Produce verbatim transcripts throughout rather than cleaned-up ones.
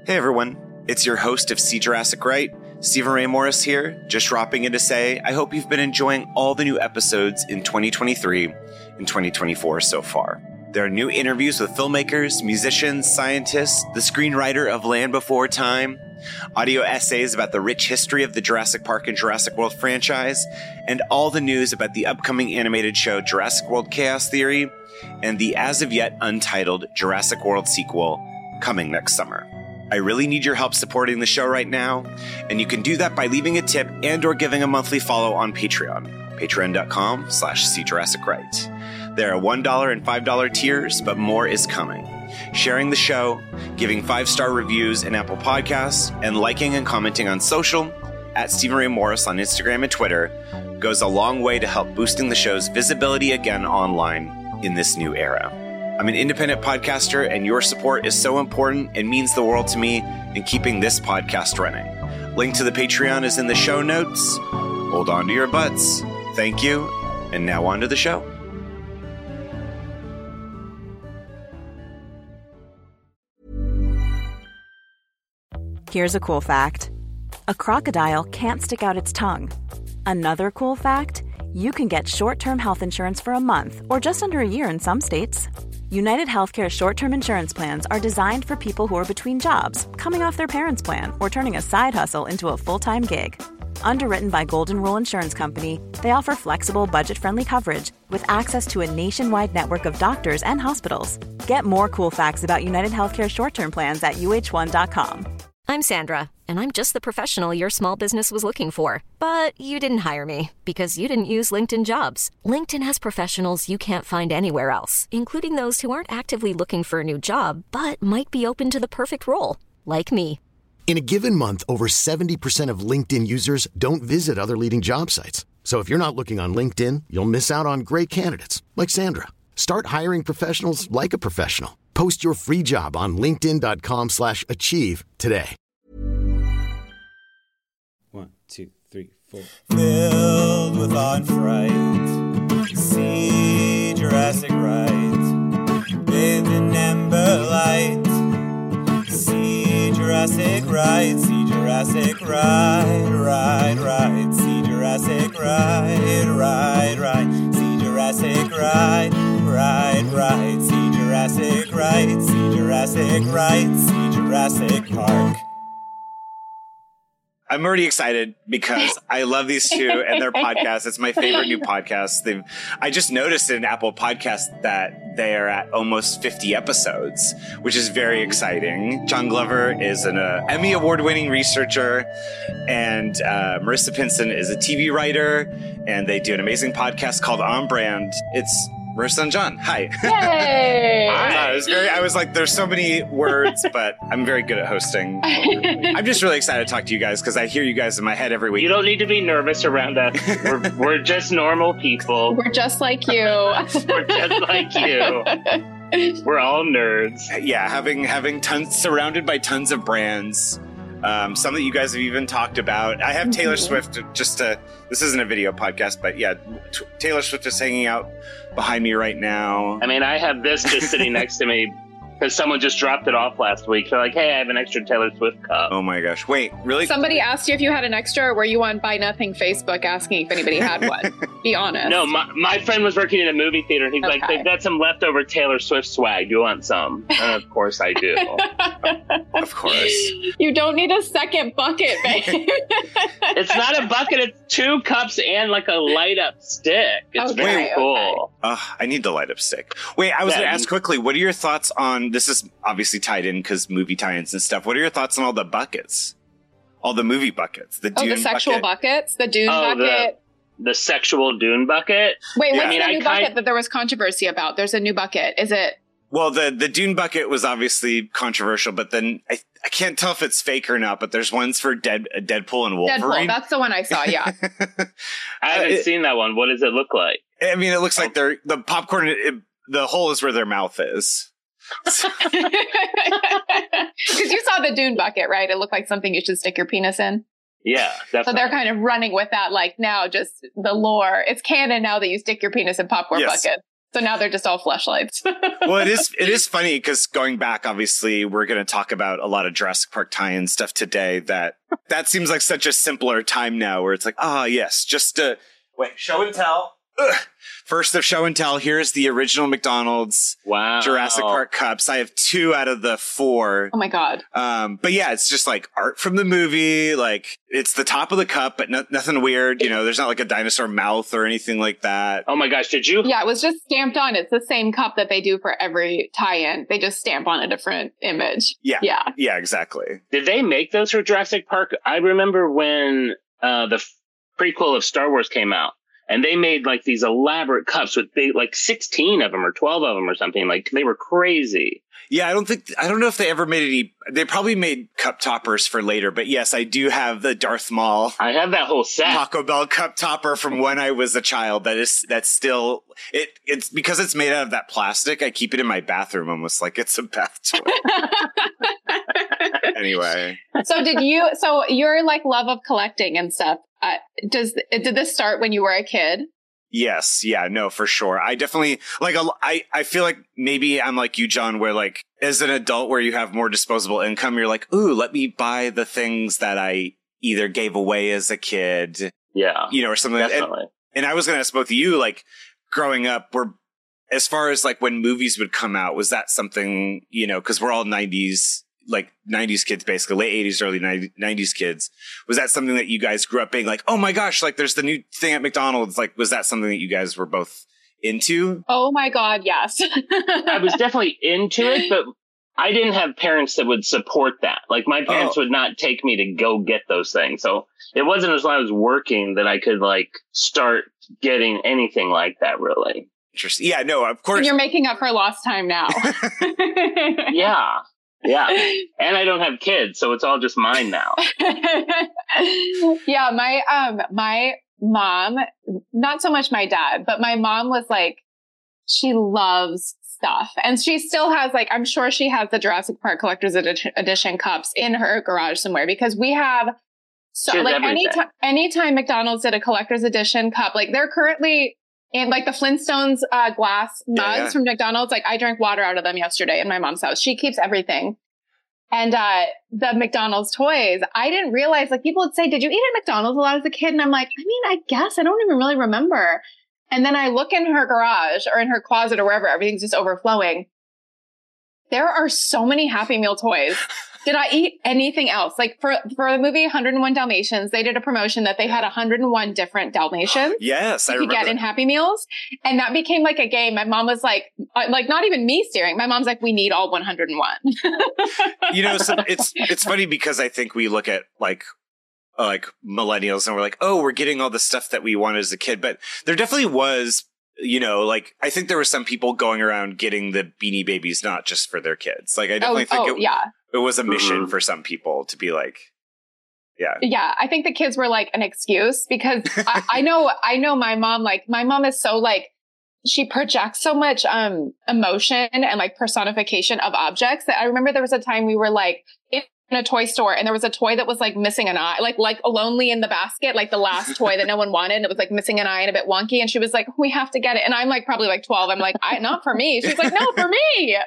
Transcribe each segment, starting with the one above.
Hey everyone, it's your host of See Jurassic Right, Stephen Ray Morris here, just dropping in to say I hope you've been enjoying all the new episodes in twenty twenty-three and twenty twenty-four so far. There are new interviews with filmmakers, musicians, scientists, the screenwriter of Land Before Time, audio essays about the rich history of the Jurassic Park and Jurassic World franchise, and all the news about the upcoming animated show Jurassic World Chaos Theory and the as-of-yet untitled Jurassic World sequel coming next summer. I really need your help supporting the show right now, and you can do that by leaving a tip and or giving a monthly follow on Patreon, patreon.com slash See Jurassic Right. There are one dollar and five dollar tiers, but more is coming. Sharing the show, giving five-star reviews in Apple Podcasts, and liking and commenting on social, at Stephen Ray Morris on Instagram and Twitter, goes a long way to help boosting the show's visibility again online in this new era. I'm an independent podcaster, and your support is so important and means the world to me in keeping this podcast running. Link to the Patreon is in the show notes. Hold on to your butts. Thank you. And now on to the show. Here's a cool fact. A crocodile can't stick out its tongue. Another cool fact, you can get short-term health insurance for a month or just under a year in some states. United Healthcare short-term insurance plans are designed for people who are between jobs, coming off their parents' plan, or turning a side hustle into a full-time gig. Underwritten by Golden Rule Insurance Company, they offer flexible, budget-friendly coverage with access to a nationwide network of doctors and hospitals. Get more cool facts about United Healthcare short-term plans at U H one dot com. I'm Sandra, and I'm just the professional your small business was looking for. But you didn't hire me because you didn't use LinkedIn Jobs. LinkedIn has professionals you can't find anywhere else, including those who aren't actively looking for a new job, but might be open to the perfect role, like me. In a given month, over seventy percent of LinkedIn users don't visit other leading job sites. So if you're not looking on LinkedIn, you'll miss out on great candidates, like Sandra. Start hiring professionals like a professional. Post your free job on linkedin.com slash achieve today. One, two, three, four. Filled with awe and fright, see Jurassic Right. Bathed in amber light, see Jurassic Right. See Jurassic Right, right, right. See Jurassic Right, right, right. See Jurassic Right, right, right. See Jurassic Right, see Jurassic Right, see Jurassic Park. I'm already excited because I love these two and their podcast. It's my favorite new podcast. They've, I just noticed in Apple Podcasts that they are at almost fifty episodes, which is very exciting. John Glover is an uh, Emmy Award-winning researcher, and uh, Marissa Pinson is a T V writer, and they do an amazing podcast called On Brand. It's Marissa and John. Hi. Yay! I was very. I was like, there's so many words, but I'm very good at hosting. I'm just really excited to talk to you guys because I hear you guys in my head every week. You don't need to be nervous around us. We're, we're just normal people. We're just like you. We're just like you. We're all nerds. Yeah, having having tons surrounded by tons of brands. Um, some that you guys have even talked about. I have Taylor mm-hmm. Swift just to, this isn't a video podcast, but yeah, t- Taylor Swift is hanging out behind me right now. I mean, I have this just sitting next to me because someone just dropped it off last week. They're like, hey, I have an extra Taylor Swift cup. Oh my gosh. Wait, really? Somebody asked you if you had an extra, or were you on Buy Nothing Facebook asking if anybody had one? Be honest. No, my, my friend was working in a movie theater, and he's okay. like, they've got some leftover Taylor Swift swag. Do you want some? And of course I do. Of course. You don't need a second bucket, babe. It's not a bucket. It's two cups and like a light up stick. It's okay, very cool. Okay. Uh, I need the light up stick. Wait, I was Yeah. going to ask quickly, what are your thoughts on, this is obviously tied in because movie tie-ins and stuff. What are your thoughts on all the buckets? All the movie buckets? The oh, Dune the sexual bucket? buckets? The Dune Oh, bucket? The, the sexual Dune bucket? Wait, Yeah. what's I mean, the I new kind- bucket that there was controversy about? There's a new bucket. Is it? Well, the, the Dune bucket was obviously controversial, but then I, I can't tell if it's fake or not, but there's ones for Dead, Deadpool and Wolverine. Deadpool. That's the one I saw, yeah. I haven't it- seen that one. What does it look like? I mean, it looks like they're, the popcorn, it, the hole is where their mouth is. Because you saw the Dune bucket, right? It looked like something you should stick your penis in. Yeah, definitely. So they're kind of running with that, like now, just the lore. It's canon now that you stick your penis in popcorn Yes. buckets. So now they're just all fleshlights. Well, it is it is funny because going back, obviously, we're going to talk about a lot of Jurassic Park tie-in stuff today. That that seems like such a simpler time now where it's like, ah, yes, just uh, wait, show and tell. Ugh. First of show and tell, here's the original McDonald's wow. Jurassic Park cups. I have two out of the four. Oh my God. Um, but yeah, it's just like art from the movie. Like it's the top of the cup, but no, nothing weird. You know, there's not like a dinosaur mouth or anything like that. Oh my gosh, did you? Yeah, it was just stamped on. It's the same cup that they do for every tie-in. They just stamp on a different image. Yeah. Yeah. Yeah, exactly. Did they make those for Jurassic Park? I remember when uh, the f- prequel of Star Wars came out. And they made like these elaborate cups with they like sixteen of them or twelve of them or something. Like they were crazy. Yeah, I don't think I don't know if they ever made any. They probably made cup toppers for later. But yes, I do have the Darth Maul. I have that whole set. Taco Bell cup topper from when I was a child. That is that's still it. It's because it's made out of that plastic. I keep it in my bathroom almost like it's a bath toy. Anyway, so did you? So your like love of collecting and stuff. Uh, does did this start when you were a kid? Yes. Yeah, no, for sure. I definitely like, I, I feel like maybe I'm like you, John, where like as an adult where you have more disposable income, you're like, ooh, let me buy the things that I either gave away as a kid. Yeah. You know, or something. Definitely. And, and I was going to ask both of you, like growing up, we're as far as like when movies would come out, was that something, you know, because we're all nineties, like nineties kids, basically late eighties, early nineties kids. Was that something that you guys grew up being like, oh my gosh, like there's the new thing at McDonald's? Like, was that something that you guys were both into? Oh my God, yes. I was definitely into it, but I didn't have parents that would support that. Like my parents oh. would not take me to go get those things. So it wasn't until I was working that I could like start getting anything like that, really. Interesting. Yeah, no, of course. And you're making up for lost time now. Yeah. Yeah. And I don't have kids, so it's all just mine now. Yeah, my um my mom, not so much my dad, but my mom was like, she loves stuff. And she still has like, I'm sure she has the Jurassic Park Collector's Edi- Edition cups in her garage somewhere because we have so like anytime anytime McDonald's did a Collector's Edition cup, like they're currently in like the Flintstones uh, glass mugs yeah, yeah. from McDonald's. Like I drank water out of them yesterday in my mom's house. She keeps everything. And uh, the McDonald's toys, I didn't realize, like people would say, did you eat at McDonald's a lot as a kid? And I'm like, I mean, I guess I don't even really remember. And then I look in her garage or in her closet or wherever, everything's just overflowing. There are so many Happy Meal toys. Did I eat anything else? Like for, for the movie one hundred one Dalmatians, they did a promotion that they had one hundred one different Dalmatians. Yes, I you remember could get that. in Happy Meals. And that became like a game. My mom was like, uh, like not even me steering. My mom's like, we need all one hundred one. You know, so it's it's funny because I think we look at like uh, like millennials and we're like, oh, we're getting all the stuff that we wanted as a kid. But there definitely was, you know, like I think there were some people going around getting the Beanie Babies not just for their kids. Like I definitely oh, think oh, it, yeah. it was a mission mm-hmm. for some people to be like, yeah. Yeah. I think the kids were like an excuse because I, I know, I know my mom, like my mom is so like, she projects so much um emotion and like personification of objects that I remember there was a time we were like in a toy store and there was a toy that was like missing an eye, like like lonely in the basket, like the last toy that no one wanted. And it was like missing an eye and a bit wonky. And she was like, we have to get it. And I'm like probably like twelve. I'm like, I not for me. She's like, no, for me.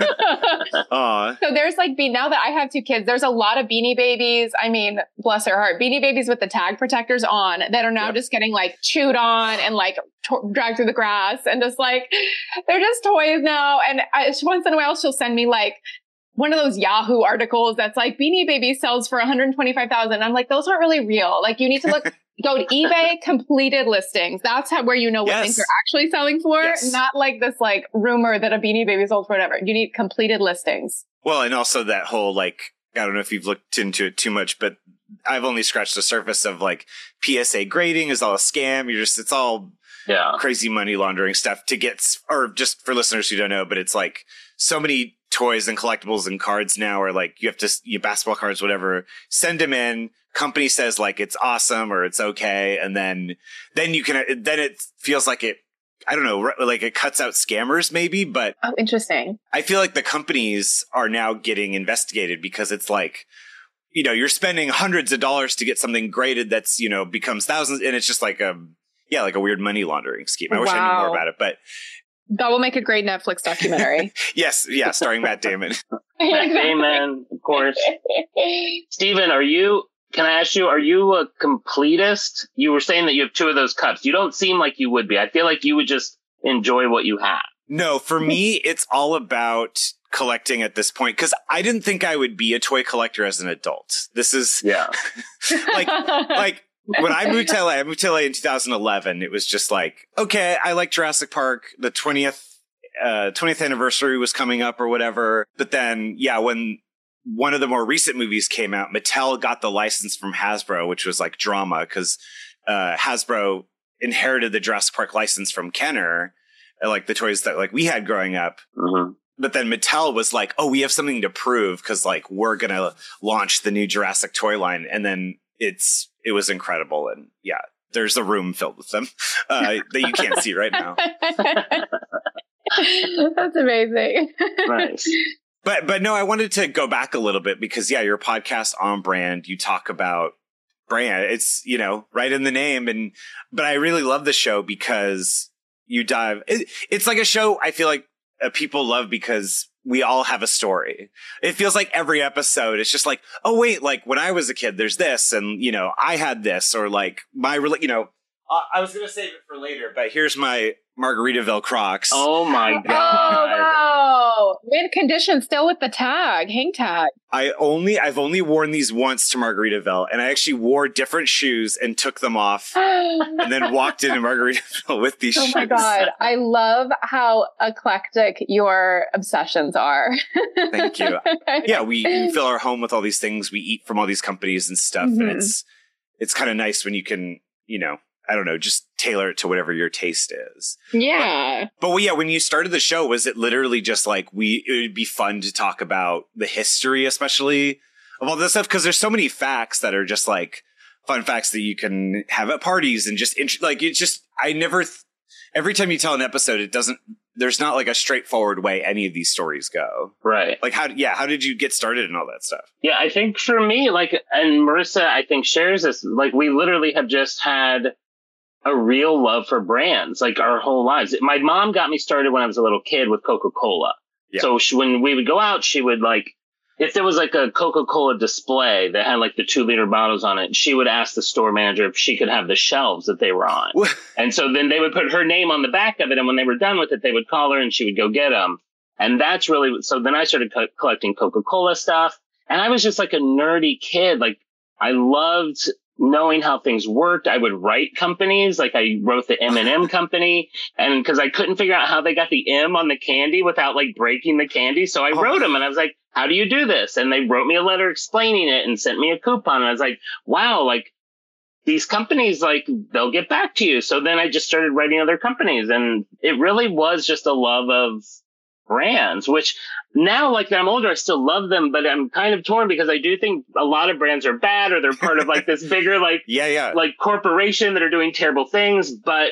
Aww. So there's like be now that I have two kids, there's a lot of Beanie Babies. I mean, bless her heart, Beanie Babies with the tag protectors on that are now yep. just getting like chewed on and like t- dragged through the grass and just like they're just toys now. And I, once in a while she'll send me like one of those Yahoo articles that's like Beanie Baby sells for one hundred twenty-five thousand. I'm like, those aren't really real. Like you need to look, go to eBay completed listings. That's how, where you know what yes. things are actually selling for. Yes. Not like this like rumor that a Beanie Baby sold for whatever. You need completed listings. Well, and also that whole like, I don't know if you've looked into it too much, but I've only scratched the surface of like P S A grading is all a scam. You're just, it's all yeah. crazy money laundering stuff to get, or just for listeners who don't know, but it's like so many toys and collectibles and cards now are like, you have to, you basketball cards, whatever, send them in. Company says like it's awesome or it's okay. And then, then you can, then it feels like it, I don't know, like it cuts out scammers maybe, but oh, interesting. I feel like the companies are now getting investigated because it's like, you know, you're spending hundreds of dollars to get something graded that's, you know, becomes thousands. And it's just like a, yeah, like a weird money laundering scheme. I wish wow. I knew more about it, but That will make a great Netflix documentary. Yes, yeah, starring Matt Damon. Matt Damon, of course. Steven, are you, can I ask you, are you a completist? You were saying that you have two of those cups. You don't seem like you would be. I feel like you would just enjoy what you have. No, for me, it's all about collecting at this point, because I didn't think I would be a toy collector as an adult. This is yeah, like like when I moved to L A. I moved to L A in two thousand eleven. It was just like, okay, I like Jurassic Park. The twentieth uh, twentieth anniversary was coming up or whatever. But then, yeah, when one of the more recent movies came out, Mattel got the license from Hasbro, which was like drama because uh, Hasbro inherited the Jurassic Park license from Kenner, like the toys that like we had growing up. Mm-hmm. But then Mattel was like, oh, we have something to prove because like we're going to launch the new Jurassic toy line. And then it's it was incredible. And yeah, there's a room filled with them uh, that you can't see right now. That's amazing. Nice. But but no, I wanted to go back a little bit because, yeah, your podcast On Brand, you talk about brand. It's, you know, right in the name. And but I really love the show because you dive. It, it's like a show I feel like Uh, people love because we all have a story. It feels like every episode, it's just like, oh, wait, like when I was a kid, there's this. And, you know, I had this or like my, you know, uh, I was going to save it for later, but here's my Margaritaville Crocs. Oh, my God. Oh, wow. Mint condition still with the tag, hang tag. I only, I've only worn these once to Margaritaville, and I actually wore different shoes and took them off and then walked into Margaritaville with these oh shoes. Oh my God. I love how eclectic your obsessions are. Thank you. Yeah, we, we fill our home with all these things. We eat from all these companies and stuff. Mm-hmm. And it's, it's kind of nice when you can, you know, I don't know, just tailor it to whatever your taste is. Yeah. But, but well, yeah, when you started the show, was it literally just like we, it would be fun to talk about the history, especially of all this stuff? Because there's so many facts that are just like fun facts that you can have at parties and just int- like it's just, I never, th- every time you tell an episode, it doesn't, there's not like a straightforward way any of these stories go. Right. Like how, yeah, how did you get started and all that stuff? Yeah, I think for me, like, and Marissa, I think shares this, like we literally have just had a real love for brands, like our whole lives. My mom got me started when I was a little kid with Coca-Cola. Yeah. So she, when we would go out, she would like, if there was like a Coca-Cola display that had like the two liter bottles on it, she would ask the store manager if she could have the shelves that they were on. And so then they would put her name on the back of it. And when they were done with it, they would call her and she would go get them. And that's really, so then I started co- collecting Coca-Cola stuff. And I was just like a nerdy kid. Like I loved knowing how things worked. I would write companies. Like I wrote the M and M company, and because I couldn't figure out how they got the M on the candy without like breaking the candy. So I oh. wrote them and I was like, how do you do this? And they wrote me a letter explaining it and sent me a coupon. And I was like, wow, like these companies, like they'll get back to you. So then I just started writing other companies, and it really was just a love of brands, which now, like that I'm older, I still love them, but I'm kind of torn because I do think a lot of brands are bad, or they're part of like this bigger, like, yeah, yeah, like corporation that are doing terrible things. But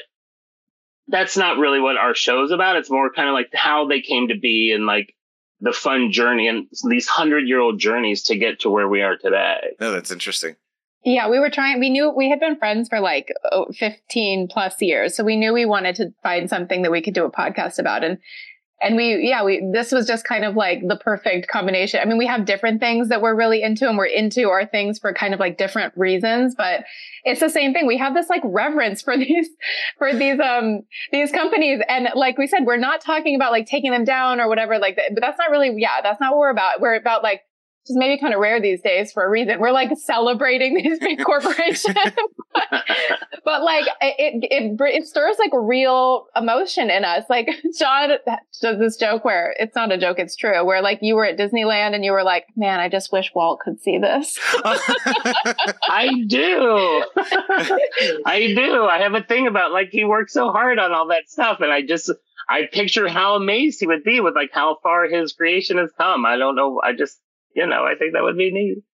that's not really what our show's about. It's more kind of like how they came to be and like the fun journey and these hundred year old journeys to get to where we are today. No, that's interesting. Yeah, we were trying, we knew we had been friends for like fifteen plus years. So we knew we wanted to find something that we could do a podcast about. And And we, yeah, we, this was just kind of like the perfect combination. I mean, we have different things that we're really into, and we're into our things for kind of like different reasons, but it's the same thing. We have this like reverence for these, for these, um, these companies. And like we said, we're not talking about like taking them down or whatever like that, but that's not really, yeah, that's not what we're about. We're about like, just maybe kind of rare these days for a reason. We're like celebrating these big corporations, but like it, it, it stirs like real emotion in us. Like John does this joke where it's not a joke, it's true. Where like you were at Disneyland and you were like, man, I just wish Walt could see this. I do. I do. I have a thing about like, he worked so hard on all that stuff. And I just, I picture how amazed he would be with like how far his creation has come. I don't know. I just, You know, I think that would be neat.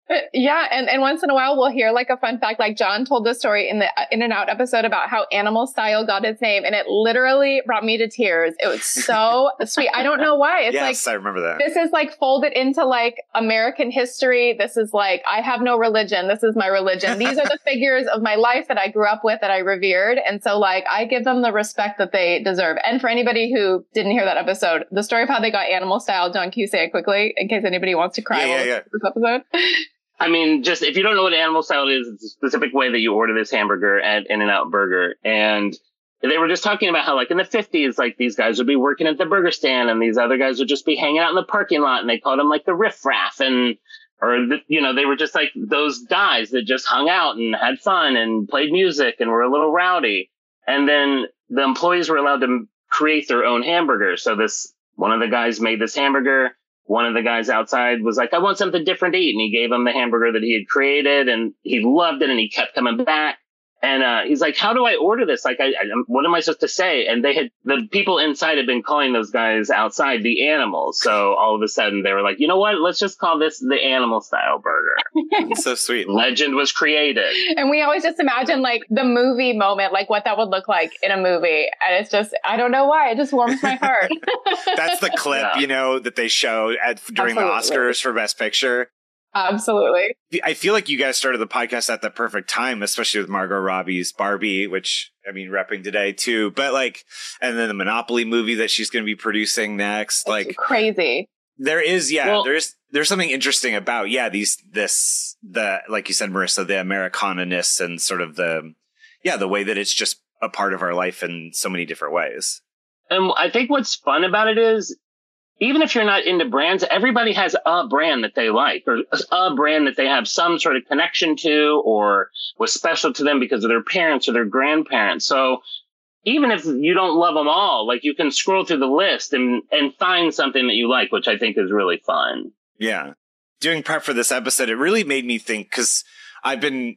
Yeah, and, and once in a while we'll hear like a fun fact, like John told this story in the In and Out episode about how Animal Style got its name, and it literally brought me to tears. It was so sweet. I don't know why. It's yes, like, I remember that. This is like folded into like American history. This is like, I have no religion. This is my religion. These are the figures of my life that I grew up with, that I revered. And so like, I give them the respect that they deserve. And for anybody who didn't hear that episode, the story of how they got Animal Style, John, can you say it quickly in case anybody wants to cry? Yeah, yeah, yeah. This episode. I mean, just if you don't know what Animal Style is, it's a specific way that you order this hamburger at In-N-Out Burger. And they were just talking about how, like, in the fifties, like, these guys would be working at the burger stand and these other guys would just be hanging out in the parking lot, and they called them, like, the riffraff. And, or, the, you know, they were just, like, those guys that just hung out and had fun and played music and were a little rowdy. And then the employees were allowed to create their own hamburger. So this, one of the guys made this hamburger. One of the guys outside was like, I want something different to eat. And he gave him the hamburger that he had created, and he loved it, and he kept coming back. And uh, he's like, how do I order this? Like, I, I, what am I supposed to say? And they had, the people inside had been calling those guys outside the animals. So all of a sudden they were like, you know what? Let's just call this the Animal Style Burger. It's so sweet. Legend was created. And we always just imagine like the movie moment, like what that would look like in a movie. And it's just, I don't know why. It just warms my heart. That's the clip, Yeah. you know, that they show at, during Absolutely. the Oscars for Best Picture. Absolutely. I feel like you guys started the podcast at the perfect time, especially with Margot Robbie's Barbie, which, I mean, repping today too. But like, and then the Monopoly movie that she's going to be producing next. It's like, crazy. there is, yeah, Well- there's there's something interesting about, yeah, these, this, the, like you said, Marissa, the Americana-ness and sort of the, yeah, the way that it's just a part of our life in so many different ways. And I think what's fun about it is, even if you're not into brands, everybody has a brand that they like, or a brand that they have some sort of connection to, or was special to them because of their parents or their grandparents. So even if you don't love them all, like, you can scroll through the list and, and find something that you like, which I think is really fun. Yeah. Doing prep for this episode, it really made me think, because I've been,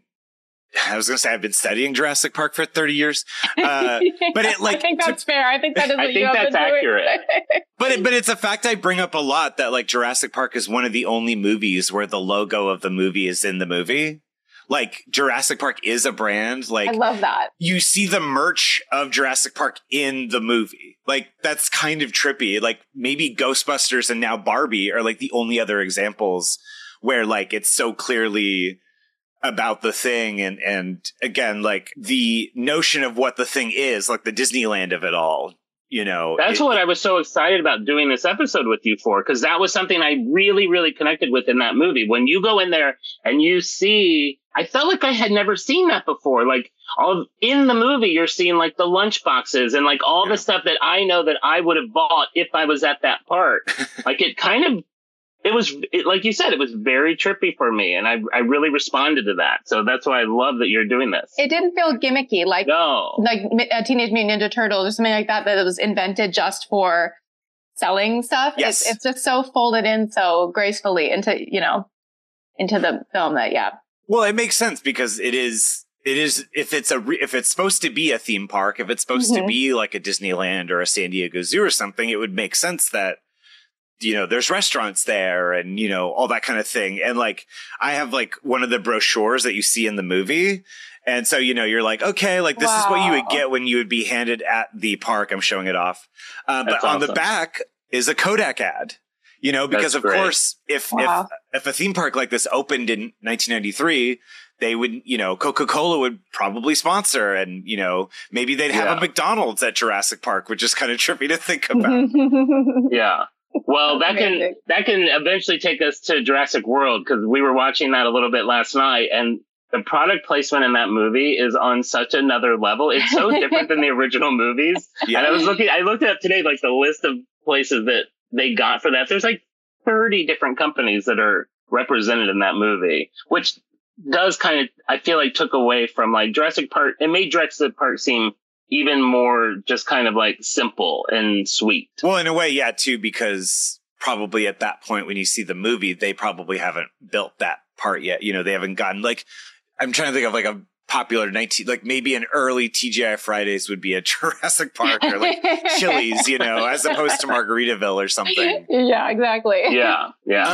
I was going to say I've been studying Jurassic Park for thirty years. Uh, but it like, I think that's to, fair. I think that is what I you think have that's been doing. accurate. but it, but it's a fact I bring up a lot, that like Jurassic Park is one of the only movies where the logo of the movie is in the movie. Like, Jurassic Park is a brand. Like, I love that. you see the merch of Jurassic Park in the movie. Like, that's kind of trippy. Like, maybe Ghostbusters and now Barbie are like the only other examples where like it's so clearly about the thing. And, and again, like the notion of what the thing is, like the Disneyland of it all, you know. That's it, what I was so excited about doing this episode with you for, because that was something I really, really connected with in that movie. When you go in there and you see, I felt like I had never seen that before. Like, all in the movie, you're seeing like the lunch boxes and like all Yeah. the stuff that I know that I would have bought if I was at that park. Like, it kind of, it was, it, like you said, it was very trippy for me. And I, I really responded to that. So that's why I love that you're doing this. It didn't feel gimmicky, like No. like uh, Teenage Mutant Ninja Turtles or something like that, that was invented just for selling stuff. Yes. It's, it's just so folded in so gracefully into, you know, into the film that, yeah. Well, it makes sense because it is, it is, if it's a, re, if it's supposed to be a theme park, if it's supposed Mm-hmm. to be like a Disneyland or a San Diego Zoo or something, it would make sense that, you know, there's restaurants there and, you know, all that kind of thing. And like, I have like one of the brochures that you see in the movie. And so, you know, you're like, okay, like this is what you would Wow. get when you would be handed at the park. I'm showing it off. Uh, but That's on the awesome. back is a Kodak ad, you know, because That's of great. course, if, Wow. if, if a theme park like this opened in nineteen ninety-three, they would, you know, Coca-Cola would probably sponsor, and, you know, maybe they'd have Yeah. a McDonald's at Jurassic Park, which is kind of trippy to think about. Yeah. Well, that can Amazing. that can eventually take us to Jurassic World, because we were watching that a little bit last night, and the product placement in that movie is on such another level. It's so different than the original movies. Yeah. And I was looking, I looked it up today, like the list of places that they got for that. There's like thirty different companies that are represented in that movie, which does kind of, I feel like, took away from like Jurassic Park. It made Jurassic Park seem even more just kind of like simple and sweet. Well, in a way, yeah, too, because probably at that point when you see the movie, they probably haven't built that part yet. You know, they haven't gotten like, I'm trying to think of like a popular nineteen, like maybe an early T G I Fridays would be a Jurassic Park or like Chili's, you know, as opposed to Margaritaville or something. Yeah, exactly. Yeah. Yeah. Uh,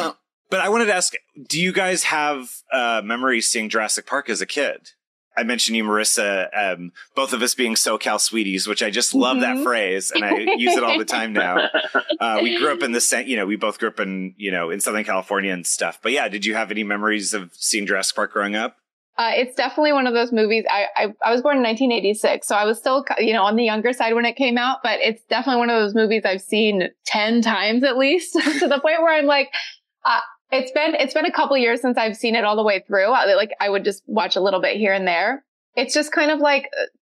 But I wanted to ask, do you guys have uh, memories seeing Jurassic Park as a kid? I mentioned you, Marissa, um, both of us being SoCal sweeties, which I just love Mm-hmm. that phrase, and I use it all the time now. Uh, we grew up in the, sa- you know, we both grew up in, you know, in Southern California and stuff. But yeah, did you have any memories of seeing Jurassic Park growing up? Uh, it's definitely one of those movies. I, I I was born in nineteen eighty-six, so I was still, you know, on the younger side when it came out. But it's definitely one of those movies I've seen ten times at least, to the point where I'm like, uh, it's been it's been a couple years since I've seen it all the way through. I, like I would just watch a little bit here and there. It's just kind of like,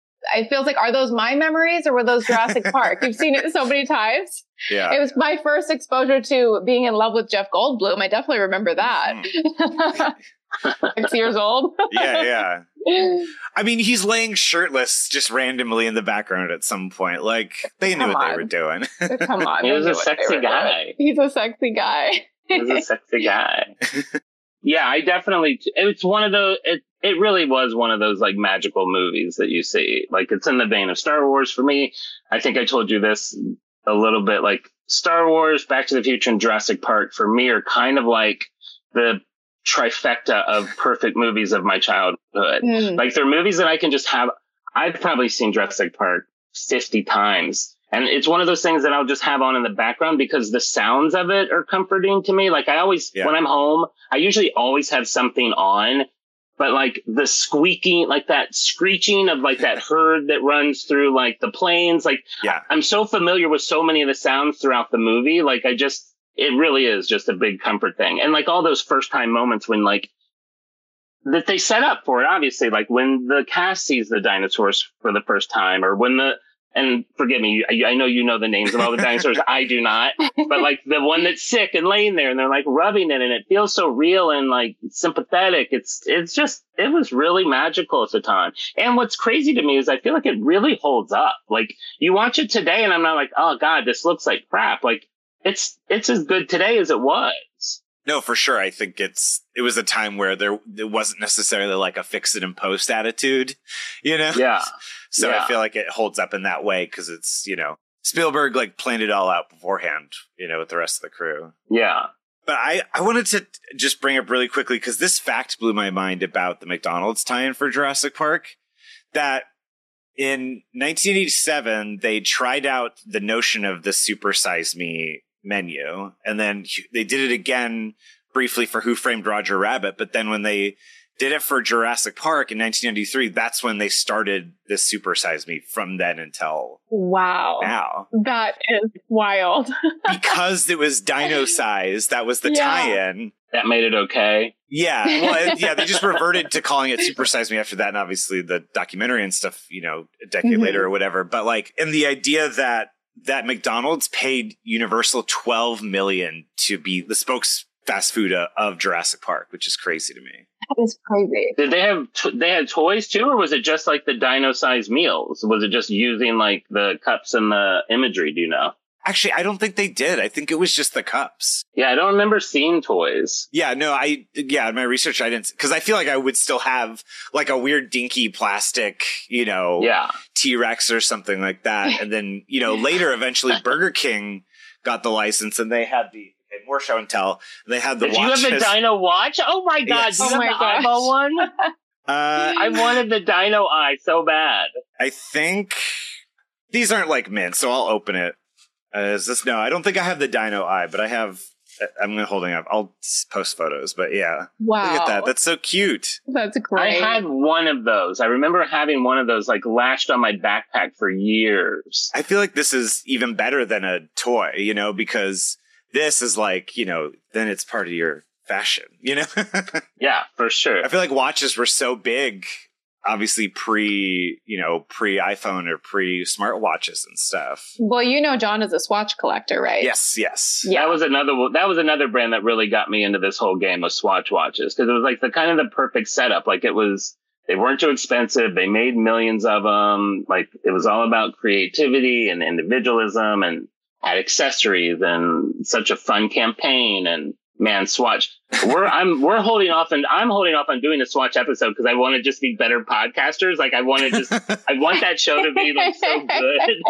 it feels like, are those my memories or were those Jurassic Park? You've seen it so many times. Yeah. It was my first exposure to being in love with Jeff Goldblum. I definitely remember that. Mm. Six years old. Yeah, yeah. I mean, he's laying shirtless just randomly in the background at some point. Like, they knew Come what on. they were doing. Come on. He was they a knew what they sexy were guy. doing. He's a sexy guy. He was a sexy guy. Yeah, I definitely, it's one of those, it, it really was one of those like magical movies that you see. Like, it's in the vein of Star Wars for me. I think I told you this a little bit, like Star Wars, Back to the Future, and Jurassic Park for me are kind of like the trifecta of perfect movies of my childhood. Mm. Like, they're movies that I can just have. I've probably seen Jurassic Park fifty times. And it's one of those things that I'll just have on in the background because the sounds of it are comforting to me. Like, I always, Yeah. when I'm home, I usually always have something on, but like the squeaking, like that screeching of like that herd that runs through like the plains. Like, Yeah. I'm so familiar with so many of the sounds throughout the movie. Like, I just, it really is just a big comfort thing. And like all those first time moments when like, that they set up for it, obviously, like when the cast sees the dinosaurs for the first time, or when the, and forgive me, I, I know you know the names of all the dinosaurs. I do not. But like the one that's sick and laying there and they're like rubbing it and it feels so real and like sympathetic. It's, it's just, it was really magical at the time. And what's crazy to me is I feel like it really holds up. Like, you watch it today and I'm not like, oh God, this looks like crap. Like, it's, it's as good today as it was. No, for sure. I think it's it was a time where there it wasn't necessarily like a fix it and post attitude, you know? Yeah. So Yeah. I feel like it holds up in that way because it's, you know, Spielberg like planned it all out beforehand, you know, with the rest of the crew. Yeah. But I, I wanted to just bring up really quickly because this fact blew my mind about the McDonald's tie-in for Jurassic Park, that in nineteen eighty-seven, they tried out the notion of the Super Size Me menu, and then they did it again briefly for Who Framed Roger Rabbit. But then when they did it for Jurassic Park in nineteen ninety-three, that's when they started this Super Size Me from then until Wow. now. That is wild. Because it was dino size, that was the Yeah. tie-in. That made it okay. Yeah, well, it- yeah, they just reverted to calling it Super Size Me after that, and obviously the documentary and stuff, you know, a decade Mhm. later or whatever. But like, and the idea that that McDonald's paid Universal twelve million dollars to be the spokes fast food uh, of Jurassic Park, which is crazy to me. That is crazy. Did they have t- they had toys too, or was it just like the dino size meals? Was it just using like the cups and the imagery? Do you know? Actually, I don't think they did. I think it was just the cups. Yeah, I don't remember seeing toys. Yeah, no, I, yeah, in my research, I didn't, because I feel like I would still have like a weird dinky plastic, you know, Yeah, T-Rex or something like that. And then, you know, later, eventually Burger King got the license and they had the, okay, more show and tell. They had the did watches. you have the Dino Watch? Oh my God! Yes. Do you Oh have my the gosh. eyeball one? Uh, I wanted the Dino Eye so bad. I think these aren't like mint, so I'll open it. Uh, is this, no, I don't think I have the Dino Eye, but I have, I'm going to holding up. I'll s- post photos, but yeah. Wow. Look at that. That's so cute. That's I great. had one of those. I remember having one of those like lashed on my backpack for years. I feel like this is even better than a toy, you know, because this is like, you know, then it's part of your fashion, you know? Yeah, for sure. I feel like watches were so big, obviously pre, you know, pre iPhone or pre smartwatches and stuff. Well, you know, John is a Swatch collector, right? Yes, yes. Yeah. That was another that was another brand that really got me into this whole game of Swatch watches, because it was like the kind of the perfect setup. Like, it was, they weren't too expensive. They made millions of them. Like, it was all about creativity and individualism, and had accessories and such a fun campaign. And man, Swatch, we're I'm we're holding off, and I'm holding off on doing a Swatch episode because I want to just be better podcasters. Like, I want to just I want that show to be like so good.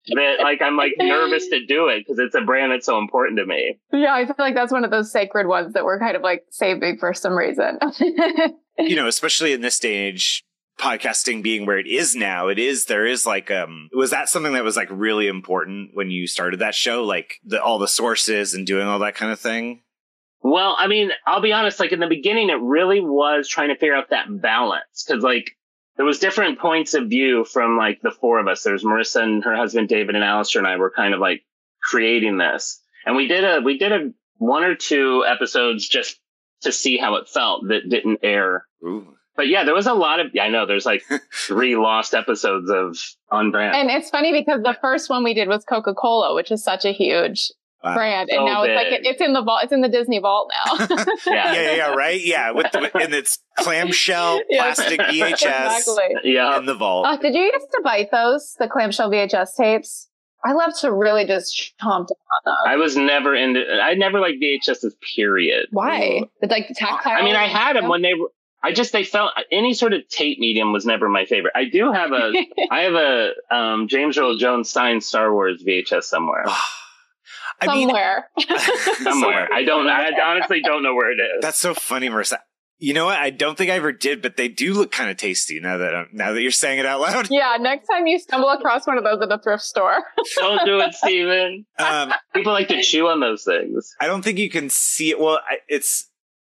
that like I'm like nervous to do it because it's a brand that's so important to me. Yeah, I feel like that's one of those sacred ones that we're kind of like saving for some reason. You know, especially in this day and age, podcasting being where it is now, it is, there is like, um, was that something that was like really important when you started that show? Like the, all the sources and doing all that kind of thing? Well, I mean, I'll be honest, like in the beginning, it really was trying to figure out that balance. Cause like there was different points of view from like the four of us. There's Marissa and her husband, David, and Alistair and I were kind of like creating this. And we did a, we did a one or two episodes just to see how it felt that didn't air. Ooh. But yeah, there was a lot of, I know there's like three lost episodes of On Brand. And it's funny because the first one we did was Coca-Cola, which is such a huge wow. brand. And so now big. it's like, it's in the vault, it's in the Disney vault now. yeah. yeah, yeah, yeah, right? Yeah, with, the, with and it's clamshell, plastic V H S exactly. yeah. in the vault. Uh, did you used to bite those, the clamshell V H S tapes? I love to really just chomp down on them. I was never into, I never liked V H S's, period. Why? The, like the tactile? I mean, I had them when they were, I just, they felt, any sort of tape medium was never my favorite. I do have a, I have a um, James Earl Jones signed Star Wars V H S somewhere. I somewhere. Mean, somewhere. I don't, I honestly don't know where it is. That's so funny, Marissa. You know what? I don't think I ever did, but they do look kind of tasty now that I'm, now that you're saying it out loud. Yeah, next time you stumble across one of those at a thrift store. Don't do it, Steven. Um, People like to chew on those things. I don't think you can see it. Well, I, it's,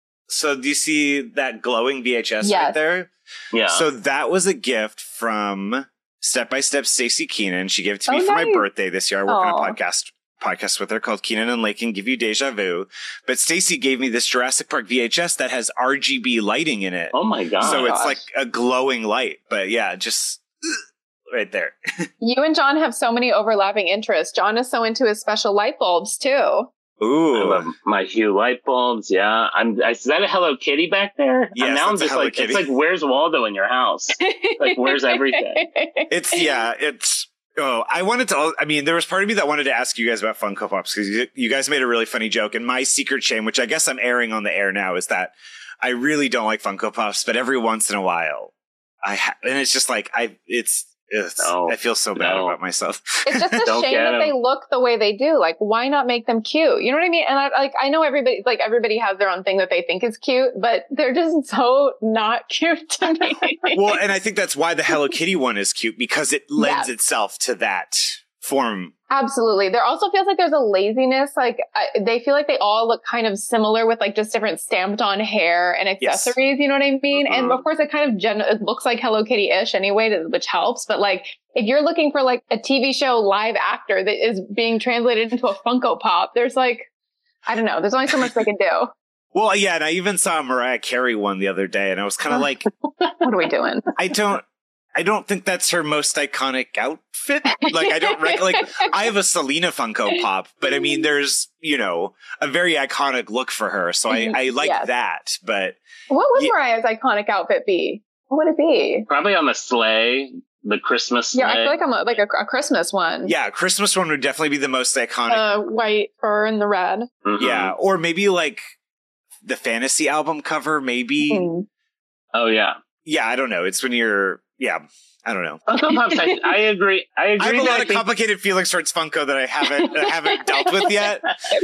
so do you see that glowing V H S yes. right there? Yeah. So that was a gift from Step by Step Stacey Keenan. She gave it to me oh, for nice. my birthday this year. I work Aww. on a podcast podcast with her called Keenan and Lake Can Give You Deja Vu. But Stacey gave me this Jurassic Park V H S that has R G B lighting in it. Oh my god. So it's Gosh. like a glowing light. But yeah, just right there. You and John have so many overlapping interests. John is so into his special light bulbs too. Ooh. I love my Hue light bulbs. Yeah. I'm, is that a Hello Kitty back there? Yes, now I'm that's a just Hello like, Kitty. it's like, where's Waldo in your house? Like, where's everything? It's, yeah, it's, oh, I wanted to, I mean, there was part of me that wanted to ask you guys about Funko Pops because you, you guys made a really funny joke. And my secret shame, which I guess I'm airing on the air now, is that I really don't like Funko Pops, but every once in a while, I ha- and it's just like, I, it's, it's No, I feel so bad no. about myself. It's just a Don't shame get that 'em. they look the way they do. Like, why not make them cute? You know what I mean? And I like, I know everybody, like everybody has their own thing that they think is cute, but they're just so not cute to me. Well, and I think that's why the Hello Kitty one is cute because it lends Yes. itself to that form. Absolutely. There also feels like there's a laziness. Like I, they feel like they all look kind of similar with like just different stamped on hair and Yes. accessories. You know what I mean? Mm-hmm. And of course it kind of gen- it looks like Hello Kitty-ish anyway, to- which helps. But like if you're looking for like a T V show live actor that is being translated into a Funko Pop, there's like, I don't know. There's only so much they can do. Well, yeah, and I even saw a Mariah Carey one the other day, and I was kind of like, What are we doing? I don't, I don't think that's her most iconic outfit. Like, I don't rec- like. I have a Selena Funko Pop, but I mean, there's you know a very iconic look for her, so I, I like Yes. that. But What would Yeah. Mariah's iconic outfit be? What would it be? Probably on the sleigh, the Christmas sleigh. Yeah, I feel like I'm a, like a, a Christmas one. yeah, Christmas one would definitely be the most iconic. Uh, white fur and the red. Mhm. Yeah, or maybe like the fantasy album cover. Maybe. Mm. Oh, yeah. Yeah, I don't know. It's when you're. Yeah, I don't know. Funko Pops, I, I agree. I agree. I have a that lot I of think- complicated feelings towards Funko that I haven't I haven't dealt with yet.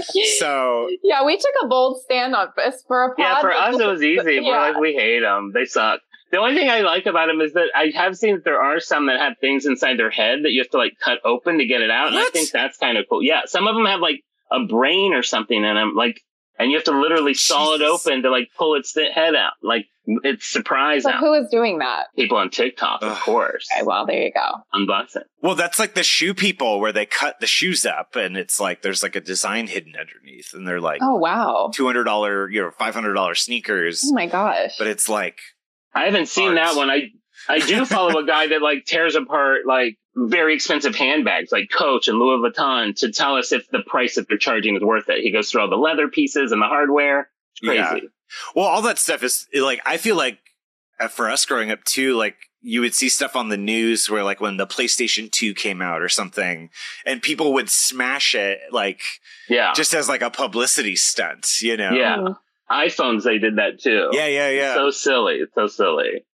So Yeah, we took a bold stand on this for a pod. Yeah, for us it was easy. We're Yeah. like, we hate them. They suck. The only thing I like about them is that I have seen that there are some that have things inside their head that you have to like cut open to get it out. And I What? think that's kind of cool. Yeah, some of them have like a brain or something in them, like, and you have to literally saw it Jesus. open to like pull its th- head out. Like it's surprise But out. who is doing that? People on TikTok, of Ugh. course, Okay, well, there you go. unboxing. well, that's like the shoe people where they cut the shoes up and it's like there's like a design hidden underneath, and they're like Oh, wow. two hundred dollar, you know, five hundred dollar sneakers. Oh, my gosh. But it's like I haven't seen Art. that one. I I do follow a guy that like tears apart like very expensive handbags like Coach and Louis Vuitton to tell us if the price that they're charging is worth it. He goes through all the leather pieces and the hardware. It's crazy. Yeah. Well, all that stuff is like, I feel like uh, for us growing up too, like you would see stuff on the news where like when the PlayStation two came out or something and people would smash it, like Yeah. just as like a publicity stunt, you know? Yeah. Mm. iPhones, they did that too. Yeah. Yeah. Yeah. So silly. It's so silly.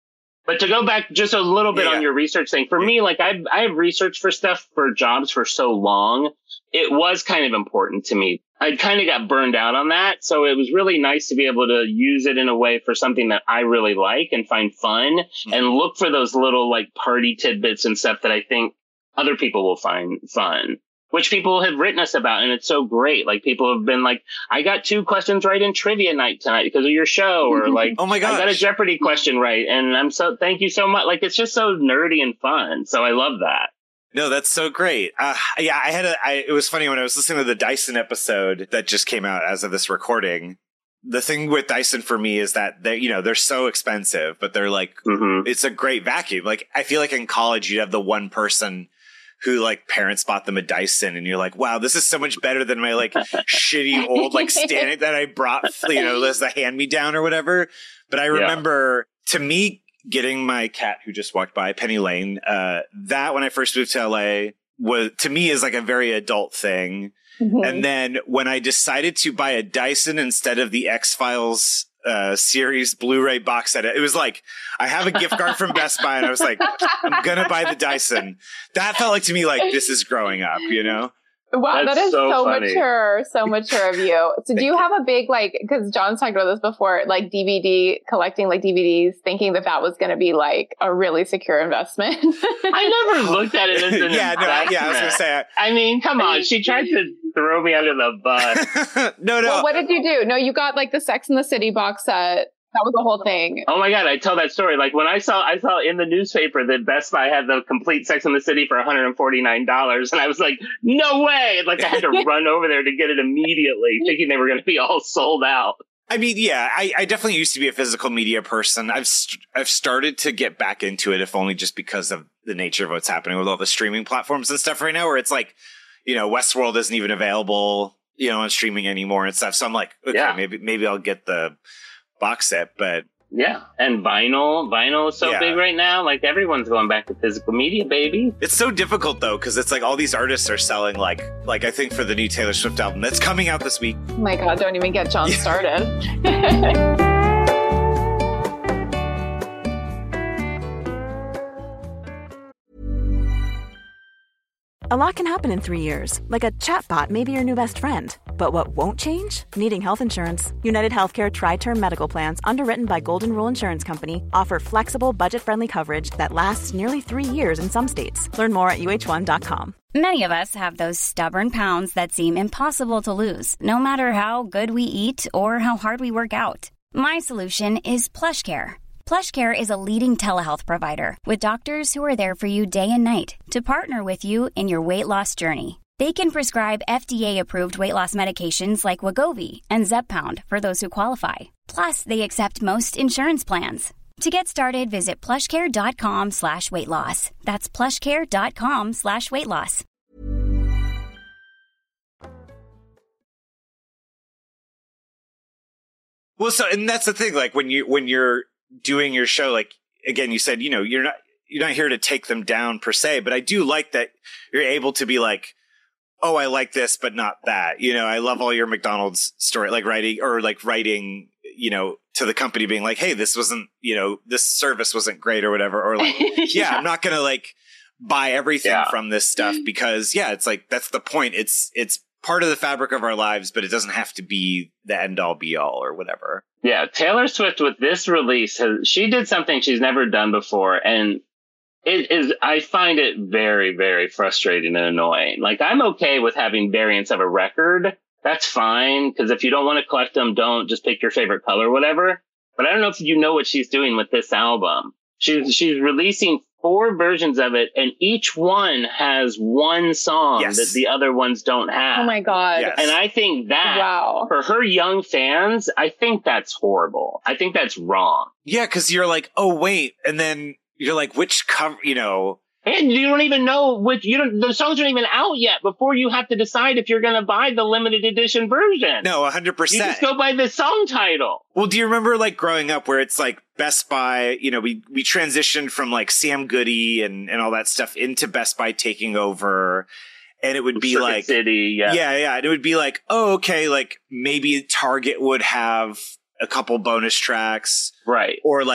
But to go back just a little bit Yeah, on yeah. your research thing, for Yeah. me, like I've, I've researched for stuff for jobs for so long. It was kind of important to me. I kind of got burned out on that. So it was really nice to be able to use it in a way for something that I really like and find fun Mm-hmm. and look for those little like party tidbits and stuff that I think other people will find fun, which people have written us about. And it's so great. Like people have been like, I got two questions right in trivia night tonight because of your show. Or like, Oh my I got a gosh. Jeopardy question right. And I'm so, thank you so much. Like, it's just so nerdy and fun. So I love that. No, that's so great. Uh, yeah, I had a, I, it was funny when I was listening to the Dyson episode that just came out as of this recording. The thing with Dyson for me is that they, you know, they're so expensive, but they're like, Mm-hmm. it's a great vacuum. Like, I feel like in college, you'd have the one person who like parents bought them a Dyson and you're like, wow, this is so much better than my like shitty old like stand that I brought, you know, as a hand me down or whatever. But I remember to me, getting my cat who just walked by, Penny Lane, uh, that when I first moved to L A was to me is like a very adult thing. Mm-hmm. And then when I decided to buy a Dyson instead of the X-Files uh, series Blu-ray box set, it was like, I have a gift card from Best Buy and I was like, I'm going to buy the Dyson. That felt like to me like this is growing up, you know? Wow, That's that is so so, funny. mature, so mature of you. So do you have a big, like, because John's talked about this before, like D V D, collecting like D V Ds, thinking that that was going to be like a really secure investment? I never looked at it as an yeah, no, I- yeah, I was going to say, I mean, come on. She tried to throw me under the bus. no, no. Well, what did you do? No, you got like the Sex and the City box set. That was the whole thing. Oh my God, I tell that story. Like when I saw, I saw in the newspaper that Best Buy had the complete Sex and the City for one hundred forty-nine dollars. And I was like, no way. Like I had to run over there to get it immediately, thinking they were going to be all sold out. I mean, yeah, I, I definitely used to be a physical media person. I've st- I've started to get back into it, if only just because of the nature of what's happening with all the streaming platforms and stuff right now, where it's like, you know, Westworld isn't even available, you know, on streaming anymore and stuff. So I'm like, okay, Yeah. maybe maybe I'll get the box set, but Yeah. And vinyl, vinyl is so Yeah. big right now. Like everyone's going back to physical media, baby. it's so difficult though, because it's like all these artists are selling like like I think for the new Taylor Swift album that's coming out this week. Oh my God, don't even get John started. A lot can happen in three years, like a chatbot may be your new best friend. But what won't change? Needing health insurance. United Healthcare Tri-Term Medical Plans, underwritten by Golden Rule Insurance Company, offer flexible, budget-friendly coverage that lasts nearly three years in some states. Learn more at U H one dot com. Many of us have those stubborn pounds that seem impossible to lose, no matter how good we eat or how hard we work out. My solution is PlushCare. PlushCare is a leading telehealth provider with doctors who are there for you day and night to partner with you in your weight loss journey. They can prescribe F D A-approved weight loss medications like Wegovy and Zepbound for those who qualify. Plus, they accept most insurance plans. To get started, visit plushcare.com slash weight loss. That's plushcare.com slash weight loss. Well, so and that's the thing. Like when you when you're doing your show, like again, you said, you know, you're not you're not here to take them down per se, but I do like that you're able to be like, oh, I like this, but not that. You know, I love all your McDonald's story, like writing or like writing, you know, to the company being like, hey, this wasn't, you know, this service wasn't great or whatever. Or like, yeah, Yeah. I'm not going to like buy everything Yeah. from this stuff because, yeah, it's like that's the point. It's it's part of the fabric of our lives, but it doesn't have to be the end all be all or whatever. Yeah, Taylor Swift with this release, has, she did something she's never done before. And it is, I find it very, very frustrating and annoying. Like, I'm okay with having variants of a record. That's fine. Because if you don't want to collect them, don't just pick your favorite color, whatever. But I don't know if you know what she's doing with this album. She's, she's releasing four versions of it, and each one has one song Yes. that the other ones don't have. Oh my God. Yes. And I think that Wow. for her young fans, I think that's horrible. I think that's wrong. Yeah, because you're like, oh, wait. And then you're like, which cover, you know. And you don't even know which, you don't, the songs aren't even out yet before you have to decide if you're going to buy the limited edition version. No, one hundred You percent. just go by the song title. Well, do you remember like growing up where it's like Best Buy, you know, we, we transitioned from like Sam Goody and, and all that stuff into Best Buy taking over. And it would be Circuit like, City, yeah. yeah, yeah. And it would be like, oh, okay. Like maybe Target would have a couple bonus tracks Right. or like,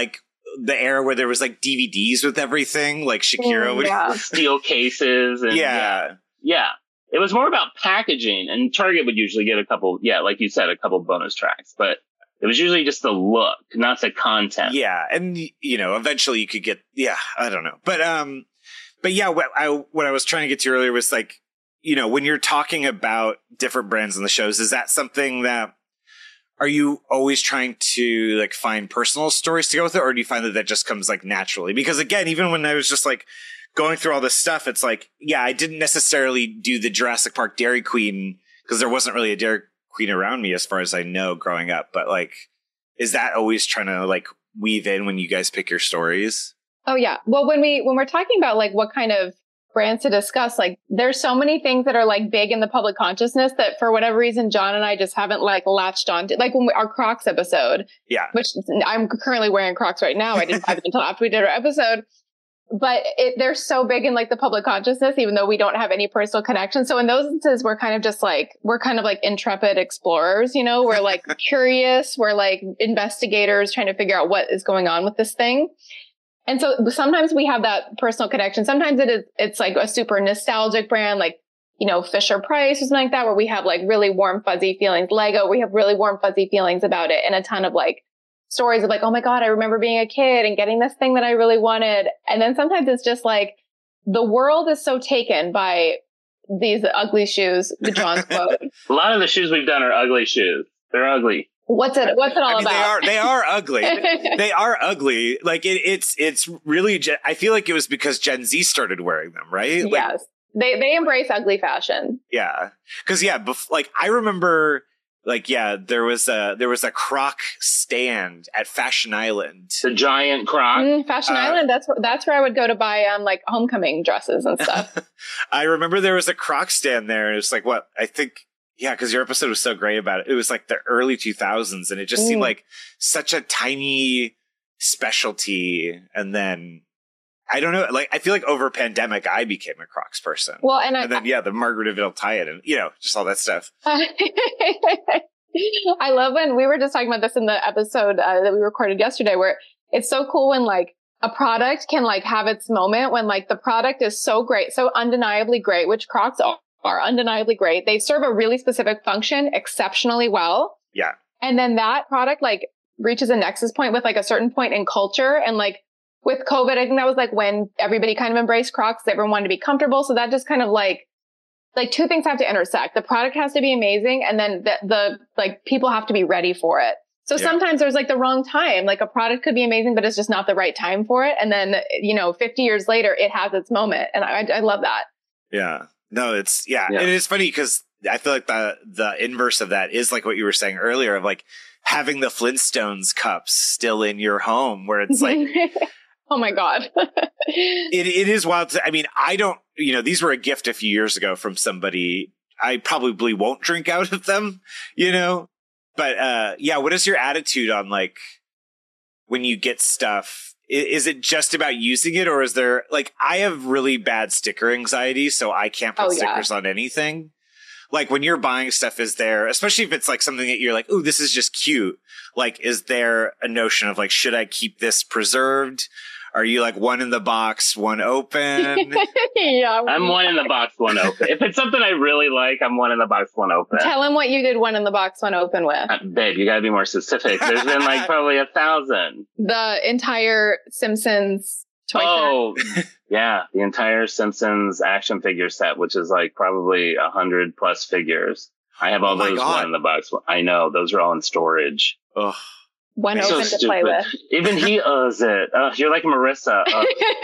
the era where there was like D V Ds with everything, like Shakira would yeah. steel cases. And, yeah. yeah. Yeah. It was more about packaging, and Target would usually get a couple, yeah, like you said, a couple bonus tracks, but it was usually just the look, not the content. Yeah. And, you know, eventually you could get, yeah, I don't know. But, um, but yeah, what I, what I was trying to get to earlier was like, you know, when you're talking about different brands on the shows, is that something that, are you always trying to like find personal stories to go with it? Or do you find that that just comes like naturally? Because again, even when I was just like going through all this stuff, it's like, yeah, I didn't necessarily do the Jurassic Park Dairy Queen because there wasn't really a Dairy Queen around me as far as I know growing up. But like, is that always trying to like weave in when you guys pick your stories? Oh yeah. Well, when we, when we're talking about like what kind of brands to discuss, like there's so many things that are like big in the public consciousness that for whatever reason, John and I just haven't like latched on to, like when we, our Crocs episode, yeah, which I'm currently wearing Crocs right now. I didn't have it until after we did our episode, but it, they're so big in like the public consciousness, even though we don't have any personal connection. So in those instances, we're kind of just like, we're kind of like intrepid explorers, you know, we're like curious, we're like investigators trying to figure out what is going on with this thing. And so sometimes we have that personal connection. Sometimes it is, it's like a super nostalgic brand, like, you know, Fisher Price or something like that, where we have like really warm, fuzzy feelings. Lego, we have really warm, fuzzy feelings about it, and a ton of like stories of like, oh my God, I remember being a kid and getting this thing that I really wanted. And then sometimes it's just like the world is so taken by these ugly shoes, the John's quote. A lot of the shoes we've done are ugly shoes. They're ugly. What's it? What's it all I mean, about? They are. They are ugly. They are ugly. Like it, it's. It's really. I feel like it was because Gen Z started wearing them, right? Like, yes, they they embrace ugly fashion. Yeah, because yeah, bef- like I remember, like yeah, there was a there was a Croc stand at Fashion Island. The giant Croc. Mm, Fashion uh, Island. That's that's where I would go to buy um like homecoming dresses and stuff. I remember there was a Croc stand there, and it was like what I think. Yeah, because your episode was so great about it. It was like the early two thousands, and it just mm. seemed like such a tiny specialty. And then, I don't know, like, I feel like over pandemic, I became a Crocs person. Well, and, I, and then, yeah, the Margaritaville tie-in and, you know, just all that stuff. I love when we were just talking about this in the episode uh, that we recorded yesterday, where it's so cool when, like, a product can, like, have its moment when, like, the product is so great, so undeniably great, which Crocs are. are undeniably great. They serve a really specific function exceptionally well. Yeah. And then that product like reaches a nexus point with like a certain point in culture. And like with COVID, I think that was like when everybody kind of embraced Crocs. Everyone wanted to be comfortable. So that just kind of like, like two things have to intersect. The product has to be amazing. And then the, the like people have to be ready for it. So yeah. Sometimes there's like the wrong time, like a product could be amazing, but it's just not the right time for it. And then, you know, fifty years later, it has its moment. And I, I love that. Yeah. No, it's, yeah, yeah. It is funny because I feel like the the inverse of that is like what you were saying earlier of like having the Flintstones cups still in your home where it's like, oh my God. it It is wild. To, I mean, I don't, you know, these were a gift a few years ago from somebody. I probably won't drink out of them, you know, but uh, yeah, what is your attitude on like when you get stuff? Is it just about using it, or is there like I have really bad sticker anxiety, so I can't put oh, stickers yeah. on anything. Like when you're buying stuff, is there, especially if it's like something that you're like, oh, this is just cute. Like, is there a notion of like, should I keep this preserved? Are you like one in the box, one open? Yeah, I'm one in the box, one open. If it's something I really like, I'm one in the box, one open. Tell him what you did one in the box, one open with. Uh, babe, you gotta be more specific. There's been like probably a thousand. The entire Simpsons toy Oh, set. Yeah. The entire Simpsons action figure set, which is like probably a hundred plus figures. I have all Oh my those God. one in the box. I know. Those are all in storage. Ugh. One It's open so to play with. Even he owes it. Uh, you're like Marissa. Uh,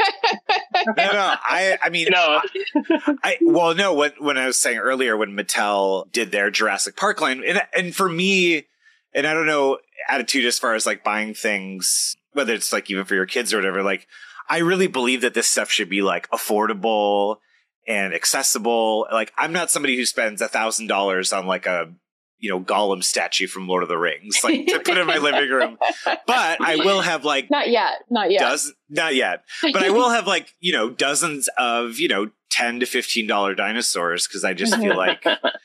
No, no, I, I mean, no. I, well, no, when, when I was saying earlier, when Mattel did their Jurassic Park line, and, and for me, and I don't know, attitude as far as like buying things, whether it's like even for your kids or whatever, like, I really believe that this stuff should be like affordable and accessible. Like, I'm not somebody who spends a thousand dollars on like a, you know, Gollum statue from Lord of the Rings, like to put in my living room. But I will have like Not yet. Not yet. Does not yet. But I will have like, you know, dozens of, you know, ten to fifteen dollar dinosaurs because I just feel like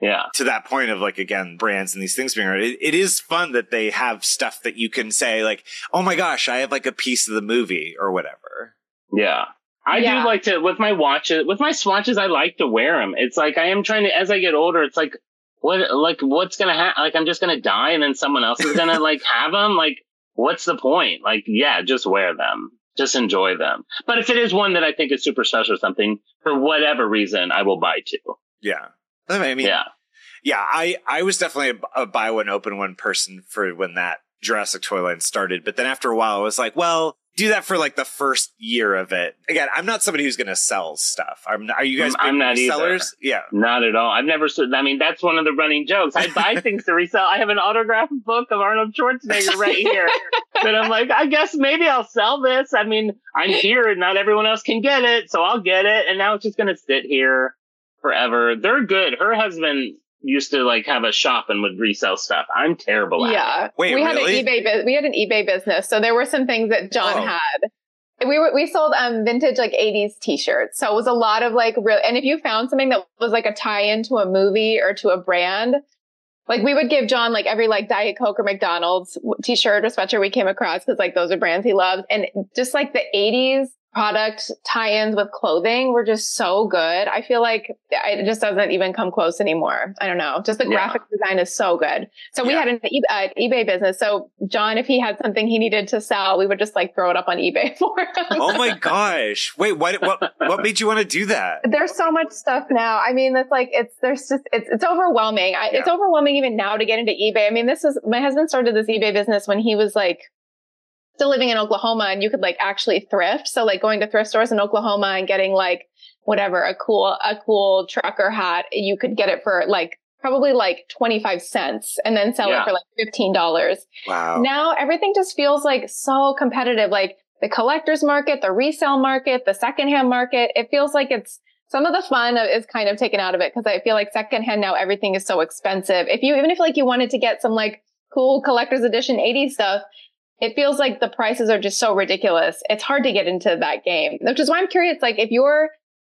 Yeah. To that point of like, again, brands and these things being it, it is fun that they have stuff that you can say like, oh my gosh, I have like a piece of the movie or whatever. Yeah. I Yeah. do like to, with my watches, with my swatches, I like to wear them. It's like, I am trying to, as I get older, it's like, what, like, what's going to happen? Like, I'm just going to die and then someone else is going to like have them. Like, what's the point? Like, yeah, just wear them. Just enjoy them. But if it is one that I think is super special or something, for whatever reason, I will buy two. Yeah. I mean, yeah. Yeah, I, I was definitely a, a buy one, open one person for when that Jurassic toy line started. But then after a while, I was like, well, do that for like the first year of it. Again, I'm not somebody who's going to sell stuff. I'm, are you guys big I'm not sellers? Either. Yeah. Not at all. I've never, I mean, that's one of the running jokes. I buy things to resell. I have an autographed book of Arnold Schwarzenegger right here. But I'm like, I guess maybe I'll sell this. I mean, I'm here and not everyone else can get it. So I'll get it. And now it's just going to sit here forever. They're good. Her husband used to like have a shop and would resell stuff. I'm terrible at yeah. it. Wait, we had really? an eBay bu- we had an eBay business, so there were some things that John Oh. had. We were we sold um vintage like eighties t-shirts. So it was a lot of like real, and if you found something that was like a tie-in to a movie or to a brand, like we would give John like every like Diet Coke or McDonald's t-shirt or sweatshirt we came across, because like those are brands he loved. And just like the eighties product tie-ins with clothing were just so good. I feel like it just doesn't even come close anymore. I don't know. Just the Yeah. graphic design is so good. So we Yeah. had an e- uh, eBay business. So John, if he had something he needed to sell, we would just like throw it up on eBay for him. Oh my gosh. Wait, what, what, what made you want to do that? There's so much stuff now. I mean, it's like, it's, there's just, it's, it's overwhelming. I, It's Yeah. overwhelming even now to get into eBay. I mean, this is, my husband started this eBay business when he was like still living in Oklahoma, and you could like actually thrift. So like going to thrift stores in Oklahoma and getting like whatever, a cool, a cool trucker hat, you could get it for like probably like twenty-five cents and then sell Yeah. it for like fifteen dollars. Wow. Now everything just feels like so competitive, like the collector's market, the resale market, the secondhand market. It feels like it's, some of the fun is kind of taken out of it, because I feel like secondhand now everything is so expensive. If you, even if like you wanted to get some like cool collector's edition eighties stuff, it feels like the prices are just so ridiculous. It's hard to get into that game, which is why I'm curious, like if you're,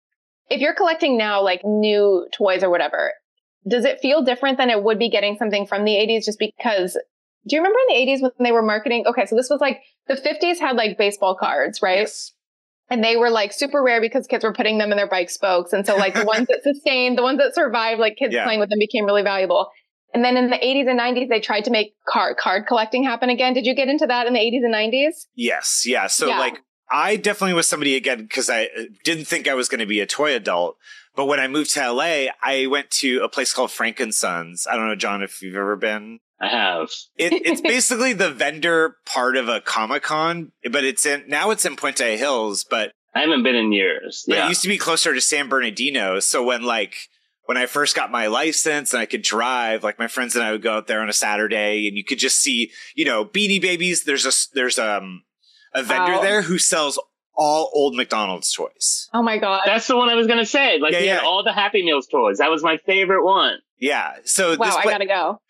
if you're collecting now like new toys or whatever, does it feel different than it would be getting something from the eighties? Just because, do you remember in the eighties when they were marketing? Okay. So this was like the fifties had like baseball cards, right? Yes. And they were like super rare because kids were putting them in their bike spokes. And so like the ones that sustained, the ones that survived, like kids Yeah. playing with them became really valuable. And then in the eighties and nineties, they tried to make card, card collecting happen again. Did you get into that in the eighties and nineties? Yes. Yeah. So Yeah. like, I definitely was somebody again, because I didn't think I was going to be a toy adult. But when I moved to L A, I went to a place called Frank and Sons. I don't know, John, if you've ever been. I have. It, it's basically the vendor part of a Comic-Con, but it's in, now it's in Puente Hills, but, I haven't been in years. but Yeah. it used to be closer to San Bernardino. So when like, when I first got my license and I could drive, like my friends and I would go out there on a Saturday, and you could just see, you know, Beanie Babies. There's a, there's um, a vendor Wow. there who sells all old McDonald's toys. Oh my God. That's the one I was going to say. Like, Yeah, he had yeah. all the Happy Meals toys. That was my favorite one. Yeah. So wow. this I pla- gotta go.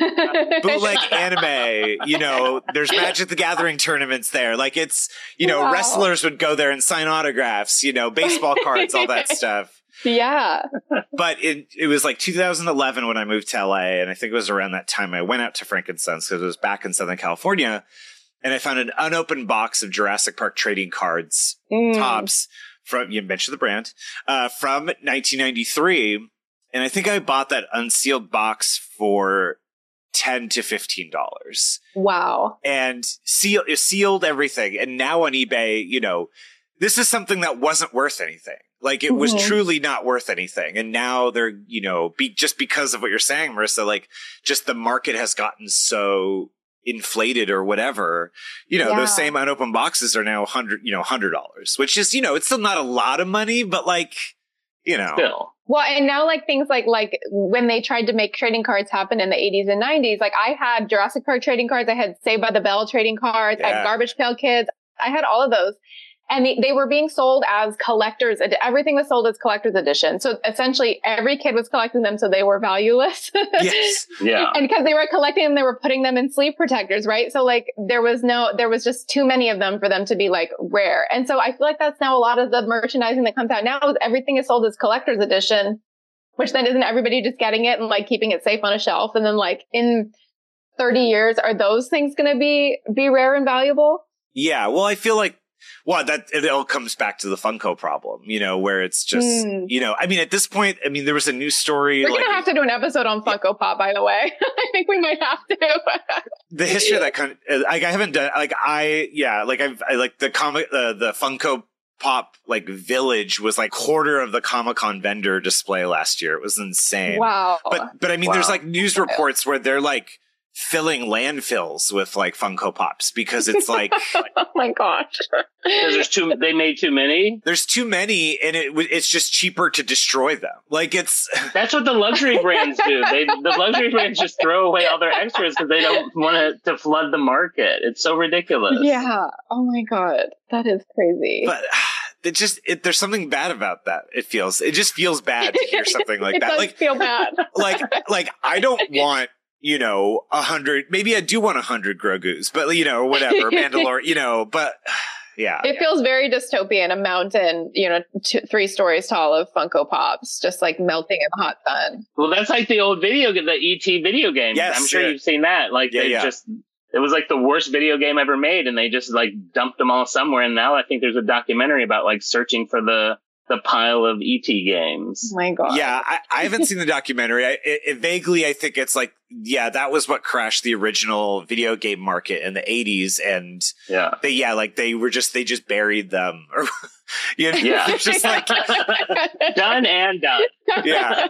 bootleg anime, you know, there's Magic the Gathering tournaments there. Like it's, you know, Wow. wrestlers would go there and sign autographs, you know, baseball cards, all that stuff. Yeah. But it it was like two thousand eleven when I moved to L A, and I think it was around that time I went out to Frank and Sons because it was back in Southern California, and I found an unopened box of Jurassic Park trading cards, Mm. tops from, you mentioned the brand, uh, from nineteen ninety-three, and I think I bought that unsealed box for ten to fifteen dollars. Wow. And seal, sealed everything. And now on eBay, you know, this is something that wasn't worth anything. Like it was Mhm. truly not worth anything. And now they're, you know, be, just because of what you're saying, Marissa, like just the market has gotten so inflated or whatever, you know, Yeah. those same unopened boxes are now a hundred, you know, hundred dollars, which is, you know, it's still not a lot of money, but like, you know, Still. Well, and now like things like, like when they tried to make trading cards happen in the eighties and nineties, like I had Jurassic Park trading cards. I had Saved by the Bell trading cards. I Yeah. had Garbage Pail Kids. I had all of those. And they, they were being sold as collectors. ed- Everything was sold as collector's edition. So essentially every kid was collecting them. So they were valueless. yes. Yeah. And because they were collecting them, they were putting them in sleeve protectors, right? So like there was no, there was just too many of them for them to be like rare. And so I feel like that's now a lot of the merchandising that comes out now is everything is sold as collector's edition. which then isn't everybody just getting it and like keeping it safe on a shelf? And then like in thirty years, are those things going to be, be rare and valuable? Yeah. Well, I feel like, well, that it all comes back to the Funko problem, you know, where it's just, mm. you know, I mean, at this point, I mean, there was a news story. We're like, going to have to do an episode on Funko yeah. Pop, by the way. I think we might have to. The history of that kind of, like, I haven't done, like, I, yeah, like, I've, I like the comic, uh, the Funko Pop, like, village was like quarter of the Comic-Con vendor display last year. It was insane. Wow. But, but I mean, wow. there's like news reports where they're like, filling landfills with like Funko Pops because it's like oh my gosh, because there's too they made too many there's too many and it it's just cheaper to destroy them. Like it's that's what the luxury brands do. They the luxury brands just throw away all their extras because they don't want to to flood the market. It's so ridiculous. Yeah. Oh my god, that is crazy. But it just it, there's something bad about that. It feels it just feels bad to hear something like it that. Does like feel bad. like like I don't want. You know, a hundred, maybe I do want a hundred Grogu's, but you know, whatever, Mandalore, you know, but yeah. It feels very dystopian, a mountain, you know, two, three stories tall of Funko Pops, just like melting in the hot sun. Well, that's like the old video game, the E T video game. Yes, I'm sure yeah. you've seen that. Like, yeah, they yeah. just, it was like the worst video game ever made, and they just like dumped them all somewhere. And now I think there's a documentary about like searching for the, the pile of E T games. Oh my God. Yeah, I, I haven't seen the documentary. I, it, it vaguely, I think it's like, yeah, that was what crashed the original video game market in the eighties. And yeah, they, yeah, like they were just, they just buried them. Or, you know, yeah. it's just like done and done. Yeah.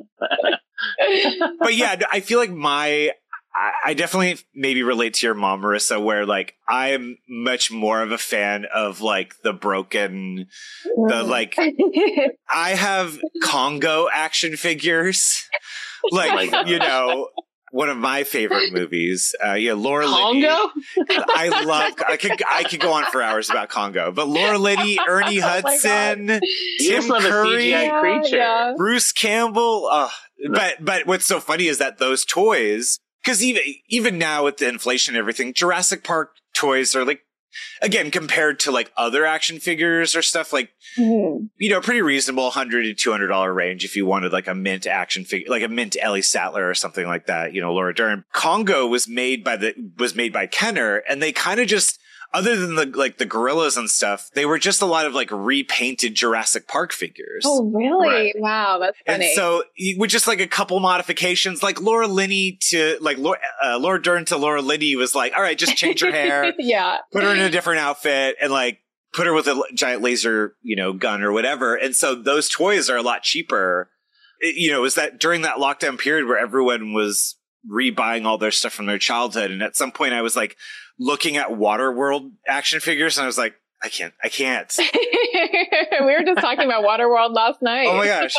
But yeah, I feel like my, I definitely maybe relate to your mom, Marissa, where like I'm much more of a fan of like the broken, the like I have Congo action figures, like oh you know one of my favorite movies. Uh, yeah, Laura Congo. Linney. I love. I could I could go on for hours about Congo, but Laura Linney, Ernie oh Hudson, Tim Curry, yeah, creature, yeah. Bruce Campbell. Uh, but but what's so funny is that those toys. Because even even now with the inflation and everything, Jurassic Park toys are like, again, compared to like other action figures or stuff like, mm-hmm. you know, pretty reasonable one hundred to two hundred dollars range if you wanted like a mint action figure, like a mint Ellie Sattler or something like that, you know, Laura Dern. Congo was made by the was made by Kenner, and they kind of just, other than the like the gorillas and stuff, they were just a lot of like repainted Jurassic Park figures. Oh, really? Right. Wow, that's funny. And so with just like a couple modifications, like Laura Linney to like Laura, uh, Laura Dern to Laura Linney was like, all right, just change her hair, yeah, put her in a different outfit, and like put her with a giant laser, you know, gun or whatever. And so those toys are a lot cheaper. It, you know, it was that during that lockdown period where everyone was rebuying all their stuff from their childhood, and at some point I was like looking at Waterworld action figures, and I was like, I can't, I can't. We were just talking about Waterworld last night. Oh my gosh.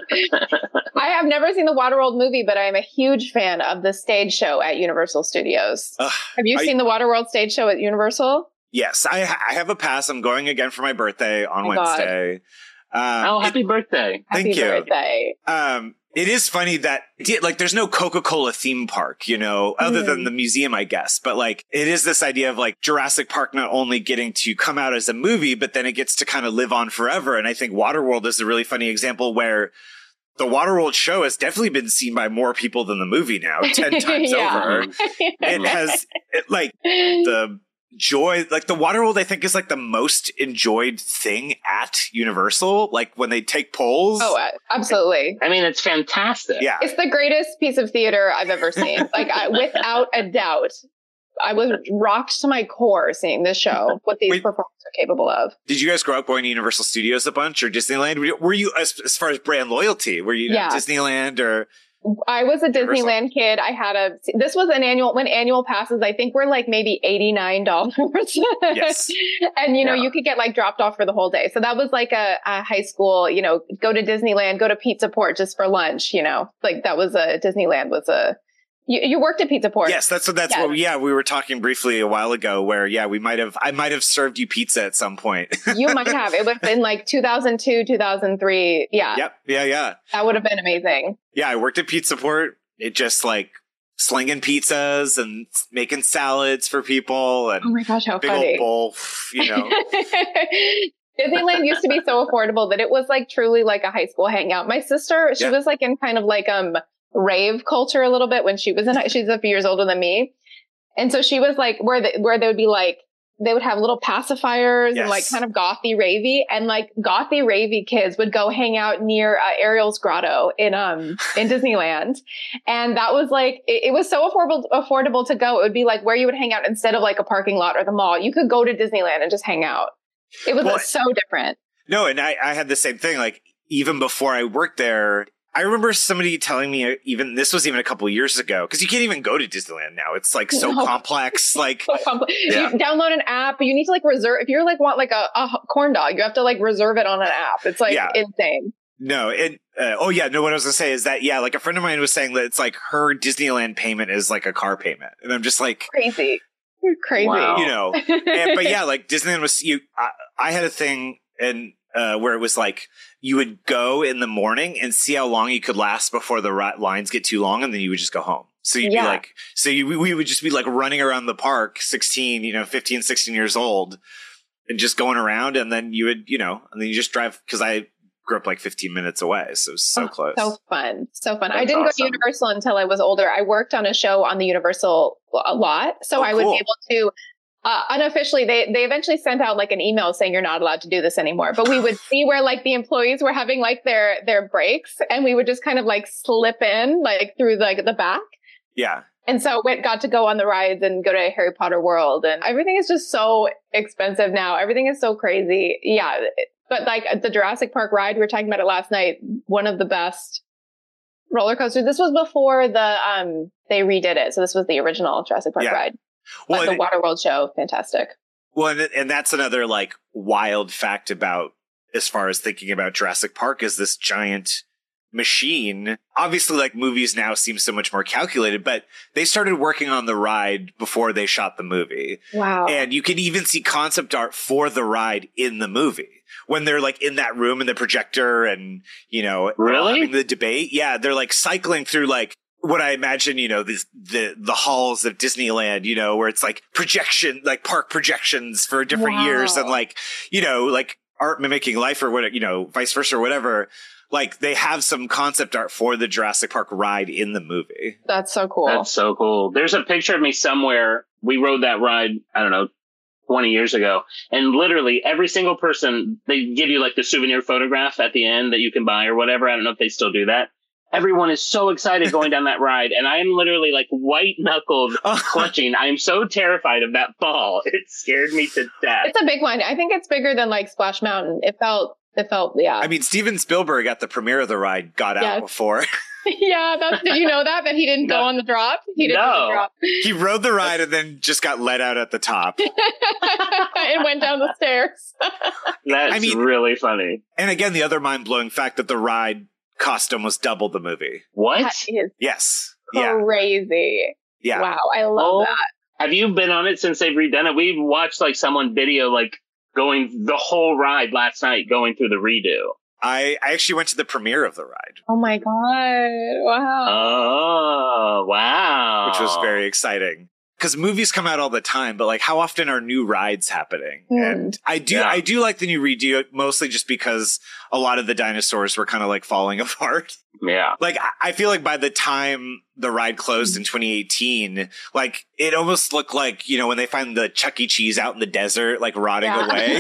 I have never seen the Waterworld movie, but I am a huge fan of the stage show at Universal Studios. Uh, have you I, seen the Waterworld stage show at Universal? Yes, I, I have a pass. I'm going again for my birthday on oh Wednesday. Um, oh, happy it, birthday. Thank happy you. Birthday. Um, It is funny that, like, there's no Coca-Cola theme park, you know, other mm. than the museum, I guess. But, like, it is this idea of, like, Jurassic Park not only getting to come out as a movie, but then it gets to kind of live on forever. And I think Waterworld is a really funny example where the Waterworld show has definitely been seen by more people than the movie now, ten times over. It has, it, like, the joy, like the Waterworld, I think is like the most enjoyed thing at Universal. Like when they take polls. Oh, absolutely. I mean, it's fantastic. Yeah. It's the greatest piece of theater I've ever seen. Like I, without a doubt, I was rocked to my core seeing this show, what these Wait, performers are capable of. Did you guys grow up going to Universal Studios a bunch or Disneyland? Were you, as, as far as brand loyalty, were you yeah. Disneyland or... I was a Disneyland kid. I had a, this was an annual, when annual passes, I think were like maybe eighty-nine dollars. Yes. And, you know, yeah. you could get like dropped off for the whole day. So that was like a, a high school, you know, go to Disneyland, go to Pizza Port just for lunch, you know, like that was a, Disneyland was a, you, you worked at Pizza Port. Yes, that's what, that's yes. what, yeah, we were talking briefly a while ago where, yeah, we might have, I might have served you pizza at some point. You might have. It was in like two thousand two, two thousand three. Yeah. Yep. Yeah. Yeah. That would have been amazing. Yeah. I worked at Pizza Port. It just like slinging pizzas and making salads for people. And oh my gosh, how big funny. old bowl, you know. Disneyland used to be so affordable that it was like truly like a high school hangout. My sister, she Yeah. was like in kind of like um rave culture a little bit when she was in, she's a few years older than me. And so she was like where the, where they would be like, they would have little pacifiers Yes. and like kind of gothy ravey, and like gothy ravey kids would go hang out near uh, Ariel's grotto in, um, in Disneyland. And that was like, it, it was so affordable, affordable to go. It would be like where you would hang out instead of like a parking lot or the mall. You could go to Disneyland and just hang out. It was Well, so different. No, and I, I had the same thing. Like, even before I worked there, I remember somebody telling me, even this was even a couple years ago, because you can't even go to Disneyland now. It's like so No. complex. Like, So complex. Yeah. You download an app. You need to like reserve. If you're like want like a, a corn dog, you have to like reserve it on an app. It's like Yeah. insane. no, and uh, oh yeah, no. What I was gonna say is that yeah, like a friend of mine was saying that it's like her Disneyland payment is like a car payment, and I'm just like, Crazy. You're crazy. Wow. you know, and, but yeah, like Disneyland was you. I, I had a thing and uh, where it was like you would go in the morning and see how long you could last before the ri- lines get too long, and then you would just go home. So you'd Yeah. be like, so you, we would just be like running around the park, sixteen, you know, fifteen, sixteen years old, and just going around, and then you would, you know, and then you just drive because I grew up like fifteen minutes away, so it was so Oh, close. So fun. So fun. I That's didn't go to awesome. Universal until I was older. I worked on a show on the Universal a lot. So Oh, I would cool. be able to, uh, unofficially, they, they eventually sent out like an email saying you're not allowed to do this anymore. But we would see where like the employees were having like their, their breaks, and we would just kind of like slip in like through like the back. Yeah. And so went, got to go on the rides and go to Harry Potter World, and everything is just so expensive now. Everything is so crazy. Yeah. But like the Jurassic Park ride, we were talking about it last night, one of the best roller coasters. This was before the, um, they redid it. So this was the original Jurassic Park Yeah. ride. Well, But the and- Waterworld show, fantastic. Well, and, and that's another like wild fact about as far as thinking about Jurassic Park is this giant machine. Obviously, like movies now seem so much more calculated, but they started working on the ride before they shot the movie. Wow. And you can even see concept art for the ride in the movie when they're like in that room in the projector and, you know, Really? having the debate. Yeah. They're like cycling through like what I imagine, you know, this, the, the halls of Disneyland, you know, where it's like projection, like park projections for different Wow. years and like, you know, like art mimicking life or whatever, you know, vice versa or whatever. Like they have some concept art for the Jurassic Park ride in the movie. That's so cool. That's so cool. There's a picture of me somewhere. We rode that ride, I don't know, twenty years ago. And literally every single person, they give you like the souvenir photograph at the end that you can buy or whatever. I don't know if they still do that. Everyone is so excited going down that ride. And I am literally like white knuckled clutching. I am so terrified of that fall. It scared me to death. It's a big one. I think it's bigger than like Splash Mountain. It felt, it felt, yeah. I mean, Steven Spielberg at the premiere of the ride got Yes. out before. yeah. That's, did you know that? That he didn't go No. on the drop? He didn't do No. the drop. He rode the ride and then just got let out at the top. It went down the stairs. That's I mean- really funny. And again, the other mind-blowing fact that the ride cost almost double the movie. What? That is Yes. Yeah. crazy. Yeah. Wow. I love Oh, that. Have you been on it since they've redone it? We've watched like someone video like going the whole ride last night going through the redo. I, I actually went to the premiere of the ride, Oh my God. Wow. Oh, wow. which was very exciting. Because movies come out all the time, but like how often are new rides happening? Hmm. And I do Yeah. I do like the new redo, mostly just because a lot of the dinosaurs were kind of like falling apart. Yeah. Like, I- I feel like by the time the ride closed in twenty eighteen, like, it almost looked like, you know, when they find the Chuck E. Cheese out in the desert, like, rotting away.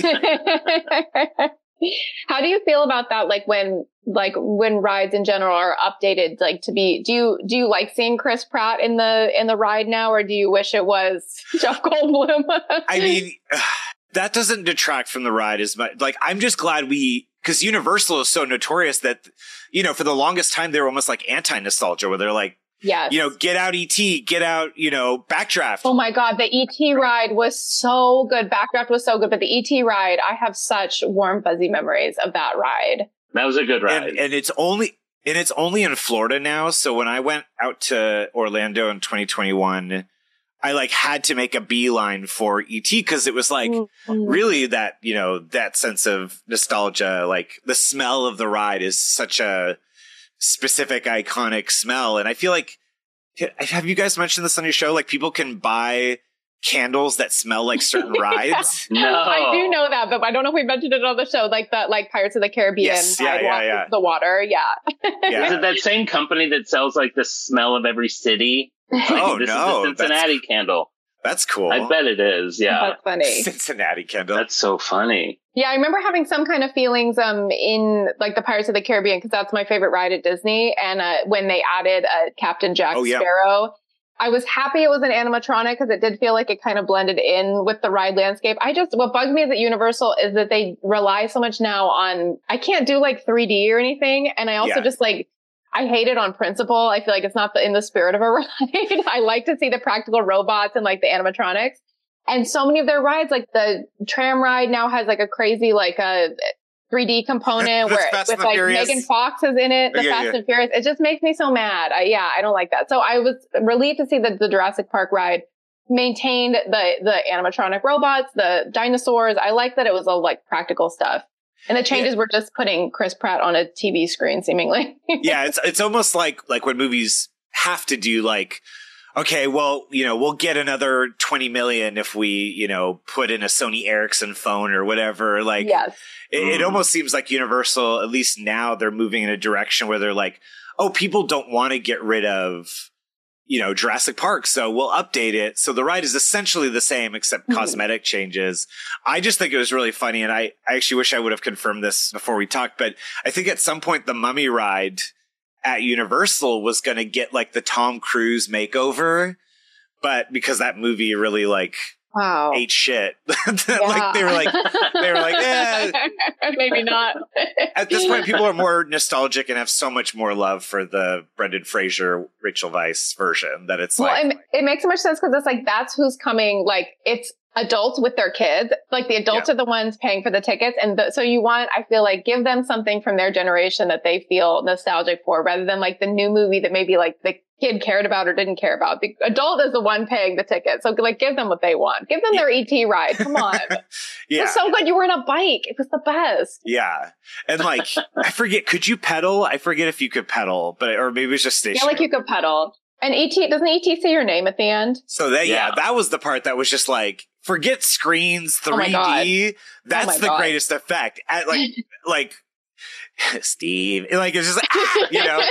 How do you feel about that? Like when, like when rides in general are updated, like to be, do you, do you like seeing Chris Pratt in the, in the ride now, or do you wish it was Jeff Goldblum? I mean, that doesn't detract from the ride as much. Like, I'm just glad we, because Universal is so notorious that, you know, for the longest time, they were almost like anti-nostalgia, where they're like, yes. you know, get out E T, get out, you know, Backdraft. Oh my God, the E T ride was so good. Backdraft was so good, but the E T ride, I have such warm, fuzzy memories of that ride. That was a good ride. And, and it's only and it's only in Florida now. So when I went out to Orlando in twenty twenty-one, I like had to make a beeline for E T because it was like Mm-hmm. really that, you know, that sense of nostalgia. Like the smell of the ride is such a specific, iconic smell. And I feel like, have you guys mentioned this on your show? Like people can buy candles that smell like certain rides? No. I do know that, but I don't know if we mentioned it on the show, like the like Pirates of the Caribbean. Yes, yeah, ride yeah, walk yeah. into the water. Yeah. Yeah. Is it that same company that sells like the smell of every city? Like, Oh, this no, is the Cincinnati that's- candle. That's cool. I bet it is. Yeah. That's funny. Cincinnati candle. That's so funny. Yeah, I remember having some kind of feelings um in like the Pirates of the Caribbean because that's my favorite ride at Disney. And uh, when they added uh, Captain Jack Oh, yeah. Sparrow, I was happy it was an animatronic because it did feel like it kind of blended in with the ride landscape. I just, what bugs me at Universal is that they rely so much now on, I can't do like three D or anything. And I also Yeah. just like, I hate it on principle. I feel like it's not the, in the spirit of a ride. I like to see the practical robots and like the animatronics. And so many of their rides, like the tram ride now has like a crazy, like a three D component That's where Fast with and the like Furious. Megan Fox is in it, the Yeah, Fast yeah. and Furious. It just makes me so mad. I, yeah, I don't like that. So I was relieved to see that the Jurassic Park ride maintained the, the animatronic robots, the dinosaurs. I like that it was all like practical stuff. And the changes Yeah. were just putting Chris Pratt on a T V screen, seemingly. Yeah, it's it's almost like like when movies have to do like, okay, well, you know, we'll get another twenty million if we, you know, put in a Sony Ericsson phone or whatever. Like, Yes. it, it almost seems like Universal, at least now, they're moving in a direction where they're like, oh, people don't want to get rid of, you know, Jurassic Park, so we'll update it. So the ride is essentially the same, except Mhm. cosmetic changes. I just think it was really funny, and I, I actually wish I would have confirmed this before we talked, but I think at some point the Mummy ride at Universal was going to get like the Tom Cruise makeover, but because that movie really like Wow. ate shit, Yeah. like they were like they were like, eh. Maybe not. At this point, people are more nostalgic and have so much more love for the Brendan Fraser, Rachel Weisz version that it's Well, like, it, it makes so much sense because it's like that's who's coming. Like it's adults with their kids. Like the adults Yeah. are the ones paying for the tickets, and the, so you want, I feel like, give them something from their generation that they feel nostalgic for, rather than like the new movie that maybe like the kid cared about or didn't care about. The adult is the one paying the ticket, so like give them what they want. Give them their E T ride. Come on, it yeah, was so good. You were in a bike. It was the best. yeah, and like I forget, could you pedal? I forget if you could pedal, but or maybe it was just Yeah, stationary. like you could pedal. And E T doesn't E T say your name at the end? So that yeah. Yeah. that was the part that was just like, forget screens, Oh my three D. That's my the God. greatest effect. At like like Steve, like it's just like, ah, you know,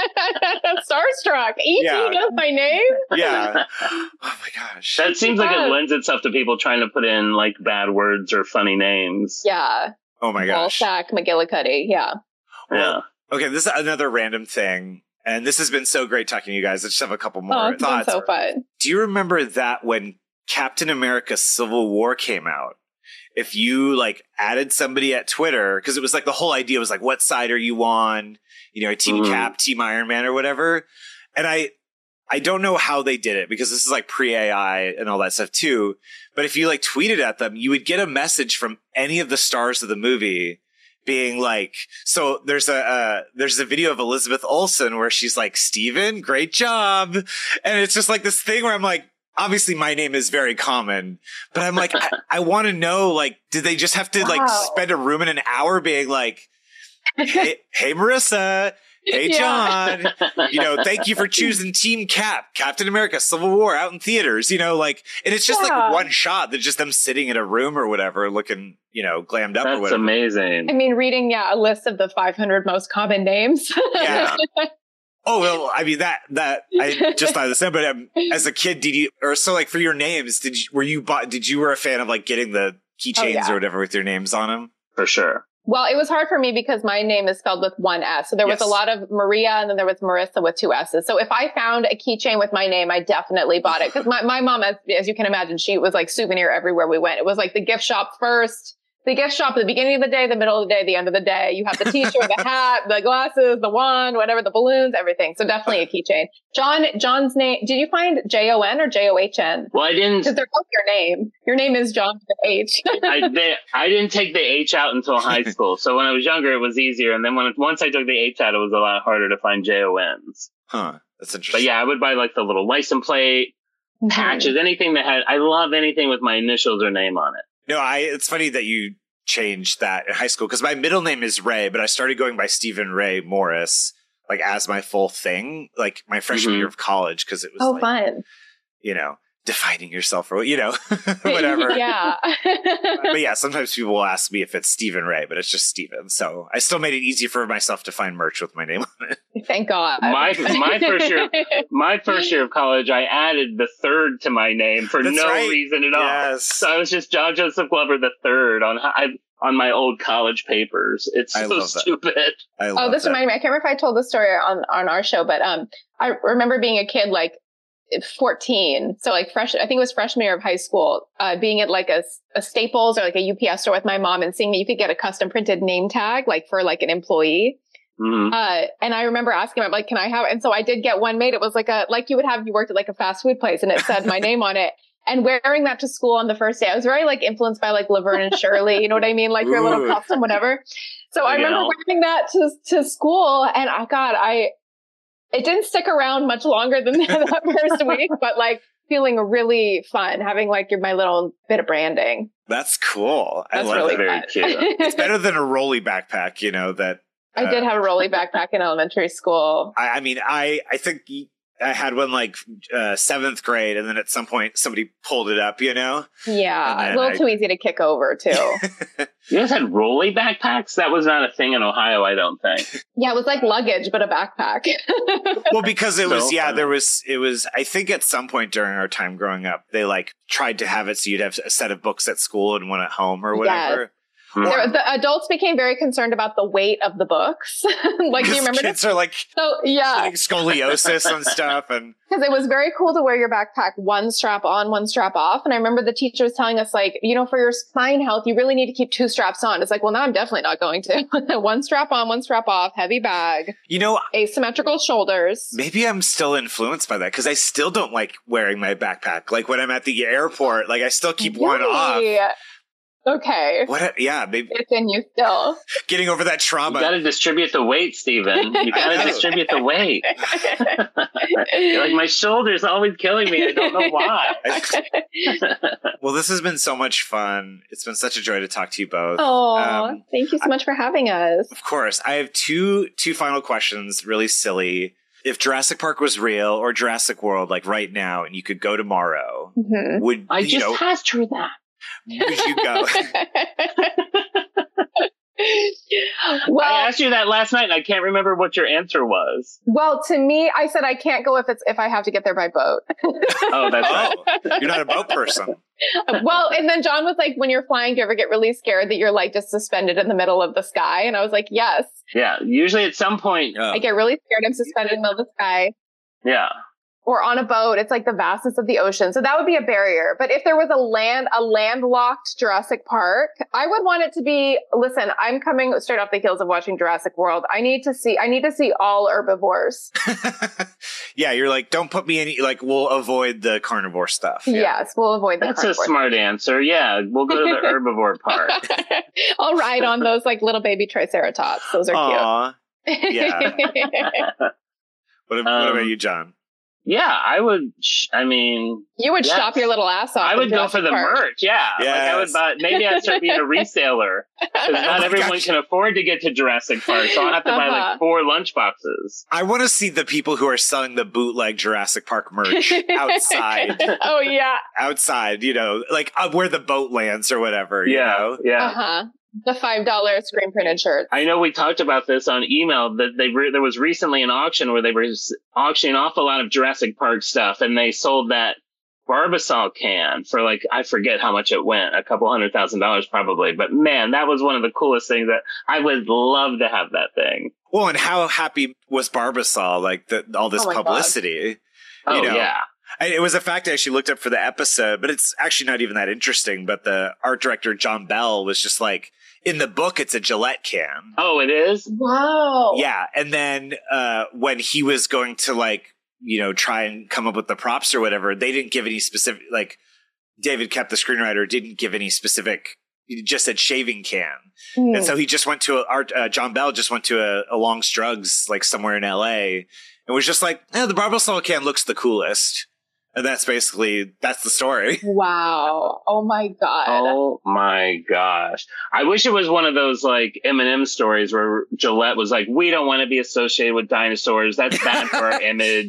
Starstruck. E T Yeah. knows my name. yeah. Oh my gosh. That seems like Yeah. it lends itself to people trying to put in like bad words or funny names. Yeah. Oh my gosh. Ballsack, McGillicuddy. Yeah. Yeah. Okay, this is another random thing, and this has been so great talking to you guys. I just have a couple more Oh, it's been thoughts. so fun. Do you remember that when Captain America Civil War came out, if you like added somebody at Twitter, because it was like the whole idea was like, what side are you on? You know, Team Mhm. Cap, Team Iron Man or whatever. And I, I don't know how they did it because this is like pre-A I and all that stuff too. But if you like tweeted at them, you would get a message from any of the stars of the movie being like, so there's a, uh, there's a video of Elizabeth Olsen where she's like, Steven, great job. And it's just like this thing where I'm like, obviously my name is very common, but I'm like, I, I want to know, like, did they just have to like Wow. spend a room in an hour being like, hey, hey Marissa, hey Yeah. John, you know, thank you for choosing Team Cap, Captain America, Civil War out in theaters, you know, like, and it's just Yeah. like one shot. They're just them sitting in a room or whatever, looking, you know, glammed up or That's whatever. amazing. I mean, reading, yeah, a list of the five hundred most common names. Yeah. Oh, well, I mean, that, that, I just thought of this, but um, as a kid, did you, or so like for your names, did you, were you, bought, did you were a fan of like getting the keychains Oh, yeah. or whatever with your names on them? For sure. Well, it was hard for me because my name is spelled with one S. So there was Yes. a lot of Maria and then there was Marissa with two S's. So if I found a keychain with my name, I definitely bought it. Because my, my mom, as, as you can imagine, she was like souvenir everywhere we went. It was like the gift shop first, the gift shop at the beginning of the day, the middle of the day, the end of the day. You have the t-shirt, the hat, the glasses, the wand, whatever, the balloons, everything. So definitely a keychain. John, John's name, did you find J O N or J O H N? Well, I didn't. Because they're both your name. Your name is John with an H. I, they, I didn't take the H out until high school. So when I was younger, it was easier. And then when once I took the H out, it was a lot harder to find J O Ns. Huh. That's interesting. But yeah, I would buy like the little license plate, patches, anything that had. I love anything with my initials or name on it. No, I, it's funny that you changed that in high school because my middle name is Ray, but I started going by Stephen Ray Morris, like as my full thing, like my freshman Mhm. year of college. Cause it was Oh, like, fun. you know, defining yourself or, you know, whatever. Yeah. But yeah, sometimes people will ask me if it's Stephen Ray, but it's just Stephen. So I still made it easy for myself to find merch with my name on it. Thank God. My my first year, my first year of college, I added the third to my name for That's no right. reason at all. Yes. So I was just John Joseph Glover the third on I, on my old college papers. It's I so love that. stupid. I love Oh, this that. reminded me. I can't remember if I told this story on, on our show, but um, I remember being a kid, like fourteen. So like fresh, I think it was freshman year of high school, uh, being at like a, a Staples or like a U P S store with my mom and seeing that you could get a custom printed name tag, like for like an employee. Mm-hmm. Uh, and I remember asking him, like, can I have it? And so I did get one made. It was like a, like you would have, you worked at like a fast food place and it said my name on it. And wearing that to school on the first day, I was very like influenced by like Laverne and Shirley, you know what I mean? Like your little Ooh. custom, whatever. So I You remember know. wearing that to, to school and I, God, I, it didn't stick around much longer than that first week, but like feeling really fun, having like your, my little bit of branding. That's cool. I That's love really it. Very fun. cute. It's better than a rolly backpack, you know, that I did uh, have a rolly backpack in elementary school. I, I mean, I, I think I had one like uh, seventh grade, and then at some point somebody pulled it up, you know? Yeah, And then a little I- too easy to kick over too. You guys had rolly backpacks? That was not a thing in Ohio, I don't think. Yeah, it was like luggage, but a backpack. Well, because it was, So yeah, funny. there was, it was, I think at some point during our time growing up, they like tried to have it so you'd have a set of books at school and one at home or whatever. There, the adults became very concerned about the weight of the books. Like, do you remember Kids this? are like So, yeah, getting scoliosis and stuff. And because it was very cool to wear your backpack one strap on, one strap off. And I remember the teacher was telling us, like, you know, for your spine health, you really need to keep two straps on. It's like, well, now I'm definitely not going to. One strap on, one strap off, heavy bag, you know, asymmetrical shoulders. maybe I'm still influenced by that because I still don't like wearing my backpack. Like when I'm at the airport, like I still keep one off. Really? Okay. What? Yeah, maybe It's in you still. getting over that You trauma. got to distribute the weight, Stephen. You got I to know. distribute the weight. You're like, my shoulder's always killing me. I don't know why. Well, this has been so much fun. It's been such a joy to talk to you both. Oh, Um, thank you so much for having us. Of course. I have two two final questions, really silly. If Jurassic Park was real or Jurassic World, like right now, and you could go tomorrow, Mhm. would I you just know? asked her that. Would you go? well, I asked you that last night, and I can't remember what your answer was. well, to me, I said I can't go if it's if I have to get there by boat. Oh, that's right. Oh, you're not a boat person. Well, and then John was like, "When you're flying, do you ever get really scared that you're like just suspended in the middle of the sky?" And I was like, "Yes, Yeah, usually at some point, Oh. I get really scared. I'm suspended in the middle of the sky." yeah. Or on a boat, it's like the vastness of the ocean. So that would be a barrier. But if there was a land, a landlocked Jurassic Park, I would want it to be, listen, I'm coming straight off the heels of watching Jurassic World. I need to see, I need to see all herbivores. Yeah, you're like, don't put me in. Like, we'll avoid the carnivore stuff. Yeah. Yes, we'll avoid the That's a carnivores. smart answer. Yeah, we'll go to the herbivore park. I'll ride on those like little baby triceratops. Those are Aw. cute. Yeah. What, ab- what Um, about you, John? Yeah, I would. Sh- I mean, You would Yes. shop your little ass off. I in would go Jurassic for the Park. merch. Yeah, like I would Yes. buy. Maybe I'd start being a reseller because Oh not my everyone gosh. can afford to get to Jurassic Park, so I'll have to buy Uh-huh. like four lunch boxes. I want to see the people who are selling the bootleg Jurassic Park merch outside. Oh, yeah. outside, you know, like uh, where the boat lands or whatever, you Yeah, know? yeah. Uh-huh. The five dollar screen printed shirts. I know we talked about this on email that they re- there was recently an auction where they were s- auctioning off a lot of Jurassic Park stuff, and they sold that Barbasol can for like I forget how much it went, a couple hundred thousand dollars probably. But man, that was one of the coolest things that I would love to have that thing. Well, and how happy was Barbasol, like the, all this Oh my God. publicity? Oh You know, yeah, I, it was a fact I actually looked up for the episode, but it's actually not even that interesting. But the art director, John Bell, was just like, in the book, it's a Gillette can. oh it is. Wow. Yeah. And then uh, when he was going to, like, you know, try and come up with the props or whatever, they didn't give any specific, like, David Kep, the screenwriter, didn't give any specific, he just said shaving can. Mm. And so he just went to a, art, uh, John Bell just went to a, a Long's Drugs, like somewhere in L A, and was just like, eh, the Barbasol can looks the coolest. And that's basically, that's the story. Wow. Oh my God. Oh my gosh. I wish it was one of those like M and M stories where Gillette was like, we don't want to be associated with dinosaurs. That's bad for our image.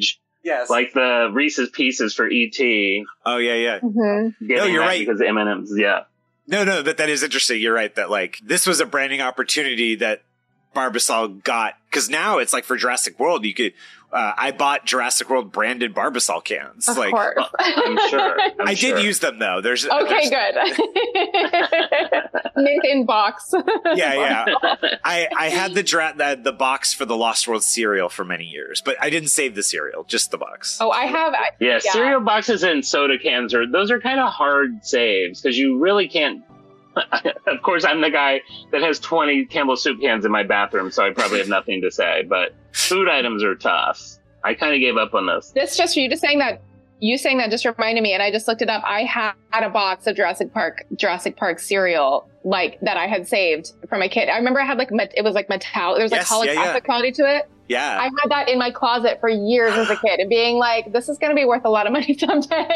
Yes. Like the Reese's Pieces for E T. Oh, yeah, yeah. Mm-hmm. No, you're right. Because M and M's, yeah. No, no, but that is interesting. You're right that, like, this was a branding opportunity that Barbasol got. Because now it's like for Jurassic World, you could... Uh, I bought Jurassic World branded Barbasol cans. Of like, course. I'm sure. I'm I sure. did use them, though. There's Okay, there's, good. Nathan box. Yeah, yeah. I, I had the, dra- the the box for the Lost World cereal for many years, but I didn't save the cereal, just the box. Oh, I have. I, Yeah, yeah, cereal boxes and soda cans are those are kind of hard saves because you really can't. Of course, I'm the guy that has twenty Campbell soup cans in my bathroom, so I probably have nothing to say. But food items are tough. I kind of gave up on those. This just for you just saying that. You saying that just reminded me, and I just looked it up. I had a box of Jurassic Park, Jurassic Park cereal, like that I had saved from my kid. I remember I had like met, it was like metal. There was Yes, like holographic yeah, yeah. quality to it. Yeah. I had that in my closet for years as a kid, and being like, "This is going to be worth a lot of money someday."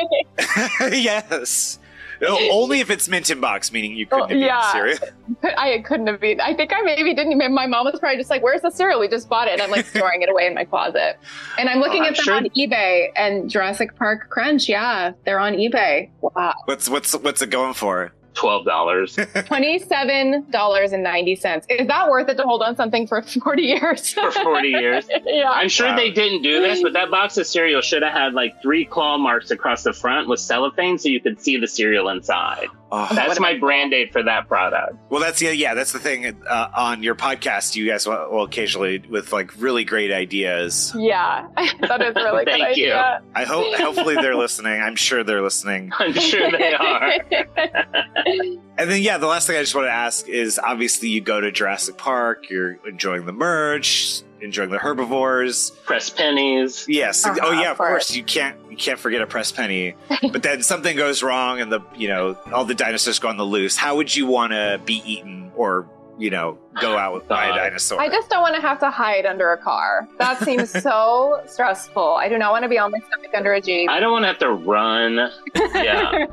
Yes. No, only if it's mint in box, meaning you couldn't Oh, have eaten yeah. cereal. I couldn't have been. I think I maybe didn't even. My mom was probably just like, "Where's the cereal? We just bought it," and I'm like storing it away in my closet. And I'm looking Oh, I'm at them sure- on eBay. And Jurassic Park Crunch, yeah, they're on eBay. Wow, What's what's what's it going for? Twelve dollars. twenty-seven dollars and ninety cents. Is that worth it to hold on something for forty years? For forty years. Yeah, I'm sure Wow. they didn't do this, but that box of cereal should have had like three claw marks across the front with cellophane so you could see the cereal inside. Oh, That's my brand aid for that product. well, that's yeah, yeah. That's the thing. Uh, on your podcast, you guys will, will occasionally with like really great ideas. yeah, that is really good Thank you. idea. I hope, hopefully, they're listening. I'm sure they're listening. I'm sure they are. And then, yeah, the last thing I just want to ask is obviously you go to Jurassic Park, you're enjoying the merch, enjoying the herbivores. Press pennies. Yes. Uh-huh, oh, yeah, of of course. course. You can't you can't forget a press penny. But then something goes wrong and the you know all the dinosaurs go on the loose. How would you want to be eaten or you know go out with by a God. dinosaur? I just don't want to have to hide under a car. That seems so stressful. I do not want to be on my stomach under a Jeep. I don't want to have to run. Yeah.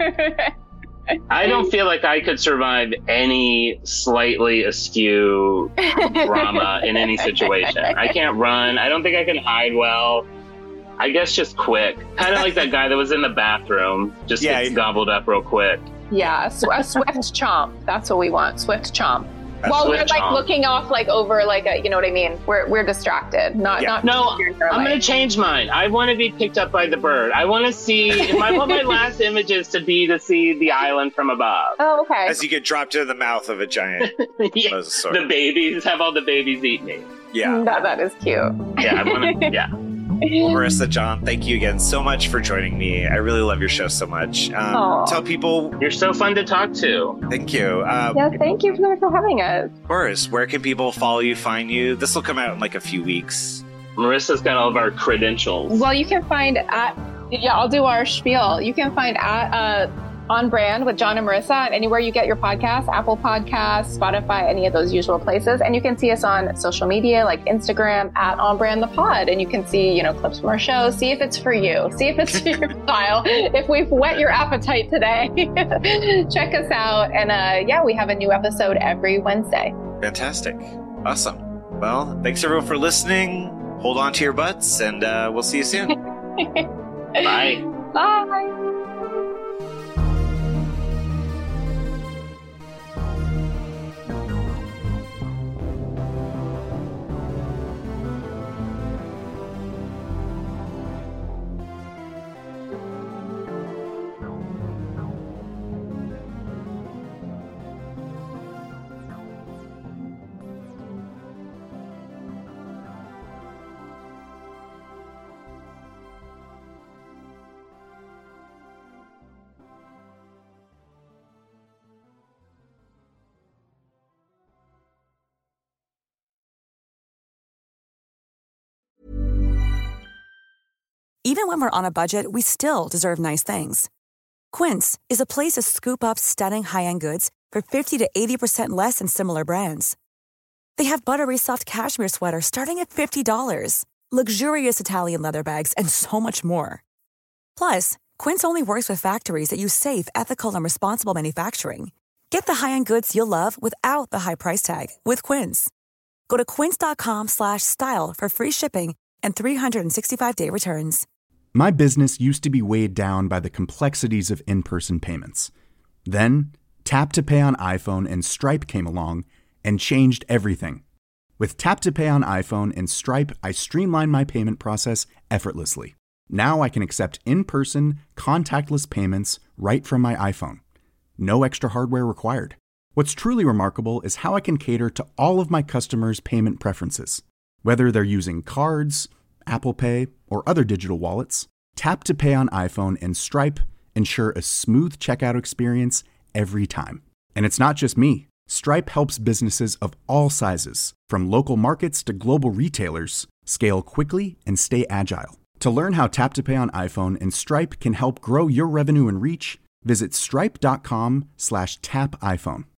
I don't feel like I could survive any slightly askew drama in any situation. I can't run. I don't think I can hide well. I guess just quick. Kind of like that guy that was in the bathroom. Just Yeah, gets he- gobbled up real quick. Yeah, sw- a swift chomp. That's what we want. Swift chomp. A While we're swift like chomp. looking off, like over, like a, you know what I mean? We're we're distracted. Not Yeah. not. No, in our I'm life. going to change mine. I want to be picked up by the bird. I want to see, if I want my last images to be to see the island from above. Oh, okay. As you get dropped into the mouth of a giant Yeah. mosasaur. The babies, have all the babies eat me. Yeah. That that is cute. Yeah, I want to, yeah. Well, Marissa, John, thank you again so much for joining me. I really love your show so much. Um, Aw. tell people, You're so fun to talk to. thank you. Uh, Yeah, thank you so much for having us. Of course, where can people follow you, find you? This will come out in like a few weeks. Marissa's got all of our credentials. Well, you can find at yeah, I'll do our spiel. You can find at uh, On Brand with John and Marissa and anywhere you get your podcasts, Apple Podcasts, Spotify, any of those usual places. And you can see us on social media like Instagram at On Brand the Pod. And you can see, you know, clips from our show. See if it's for you. See if it's your style. If we've whet your appetite today, check us out. And uh, yeah, we have a new episode every Wednesday. Fantastic. Awesome. Well, thanks everyone for listening. Hold on to your butts, and uh, we'll see you soon. Bye. Bye. Even when we're on a budget, we still deserve nice things. Quince is a place to scoop up stunning high-end goods for fifty to eighty percent less than similar brands. They have buttery soft cashmere sweaters starting at fifty dollars, luxurious Italian leather bags, and so much more. Plus, Quince only works with factories that use safe, ethical, and responsible manufacturing. Get the high-end goods you'll love without the high price tag with Quince. Go to quince.com slash style for free shipping and three sixty-five day returns. My business used to be weighed down by the complexities of in-person payments. Then, Tap to Pay on iPhone and Stripe came along and changed everything. With Tap to Pay on iPhone and Stripe, I streamlined my payment process effortlessly. Now I can accept in-person, contactless payments right from my iPhone. No extra hardware required. What's truly remarkable is how I can cater to all of my customers' payment preferences. Whether they're using cards, Apple Pay, or other digital wallets, Tap to Pay on iPhone and Stripe ensure a smooth checkout experience every time. And it's not just me. Stripe helps businesses of all sizes, from local markets to global retailers, scale quickly and stay agile. To learn how Tap to Pay on iPhone and Stripe can help grow your revenue and reach, visit stripe.com slash tap iPhone.